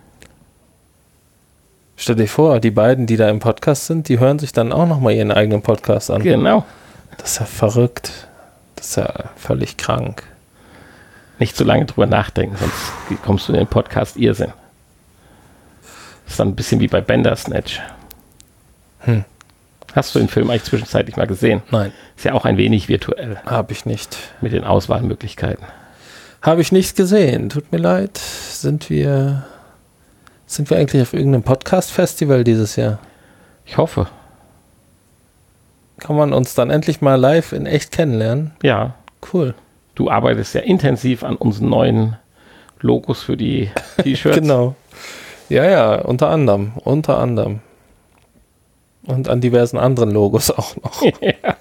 [SPEAKER 1] Stell dir vor, die beiden, die da im Podcast sind, die hören sich dann auch nochmal ihren eigenen Podcast an.
[SPEAKER 2] Genau.
[SPEAKER 1] Das ist ja verrückt. Das ist ja völlig krank.
[SPEAKER 2] Nicht so lange drüber nachdenken, sonst kommst du in den Podcast Irrsinn. Das ist dann ein bisschen wie bei Bandersnatch.
[SPEAKER 1] Hm.
[SPEAKER 2] Hast du den Film eigentlich zwischenzeitlich mal gesehen?
[SPEAKER 1] Nein.
[SPEAKER 2] Ist ja auch ein wenig virtuell
[SPEAKER 1] Habe ich nicht.
[SPEAKER 2] mit den Auswahlmöglichkeiten.
[SPEAKER 1] Habe ich nicht gesehen. Tut mir leid. Sind wir, sind wir eigentlich auf irgendeinem Podcast-Festival dieses Jahr?
[SPEAKER 2] Ich hoffe.
[SPEAKER 1] Kann man uns dann endlich mal live in echt kennenlernen?
[SPEAKER 2] Ja.
[SPEAKER 1] Cool.
[SPEAKER 2] du arbeitest ja intensiv an unseren neuen Logos für die T-Shirts.
[SPEAKER 1] Genau. Ja, ja, unter anderem, unter anderem. Und an diversen anderen Logos auch noch.
[SPEAKER 2] Ja.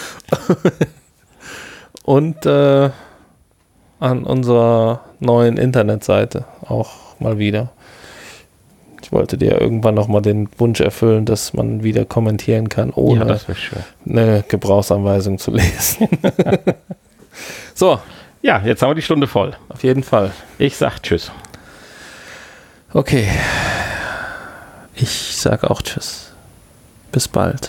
[SPEAKER 1] Und äh, an unserer neuen Internetseite auch mal wieder. Ich wollte dir irgendwann noch mal den Wunsch erfüllen, dass man wieder kommentieren kann, ohne
[SPEAKER 2] Ja, das wäre schön.
[SPEAKER 1] eine Gebrauchsanweisung zu lesen. So,
[SPEAKER 2] Ja, jetzt haben wir die Stunde voll.
[SPEAKER 1] auf jeden Fall.
[SPEAKER 2] Ich sag Tschüss.
[SPEAKER 1] Okay. Ich sage auch Tschüss. Bis bald.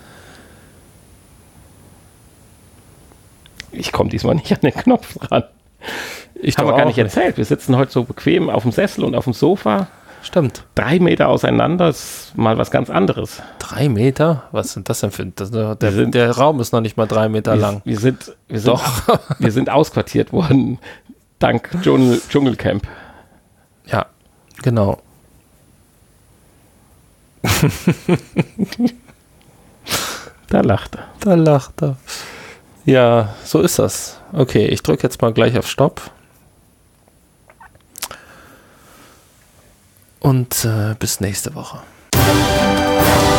[SPEAKER 2] Ich komme diesmal nicht an den Knopf ran.
[SPEAKER 1] Ich
[SPEAKER 2] Haben
[SPEAKER 1] doch
[SPEAKER 2] wir gar
[SPEAKER 1] auch
[SPEAKER 2] nicht erzählt. Wir sitzen heute so bequem auf dem Sessel und auf dem Sofa.
[SPEAKER 1] Stimmt.
[SPEAKER 2] Drei Meter auseinander ist mal was ganz anderes.
[SPEAKER 1] Drei Meter? Was sind das denn für... Das, der,
[SPEAKER 2] Wir sind-
[SPEAKER 1] der Raum ist noch nicht mal drei Meter
[SPEAKER 2] Wir,
[SPEAKER 1] lang.
[SPEAKER 2] wir, sind, wir, sind,
[SPEAKER 1] Doch.
[SPEAKER 2] wir sind ausquartiert worden, dank Dschungel, Dschungelcamp.
[SPEAKER 1] Ja, genau.
[SPEAKER 2] Da lacht er.
[SPEAKER 1] Da lacht er. Ja, so ist das. Okay, ich drücke jetzt mal gleich auf Stopp. Und äh, bis nächste Woche.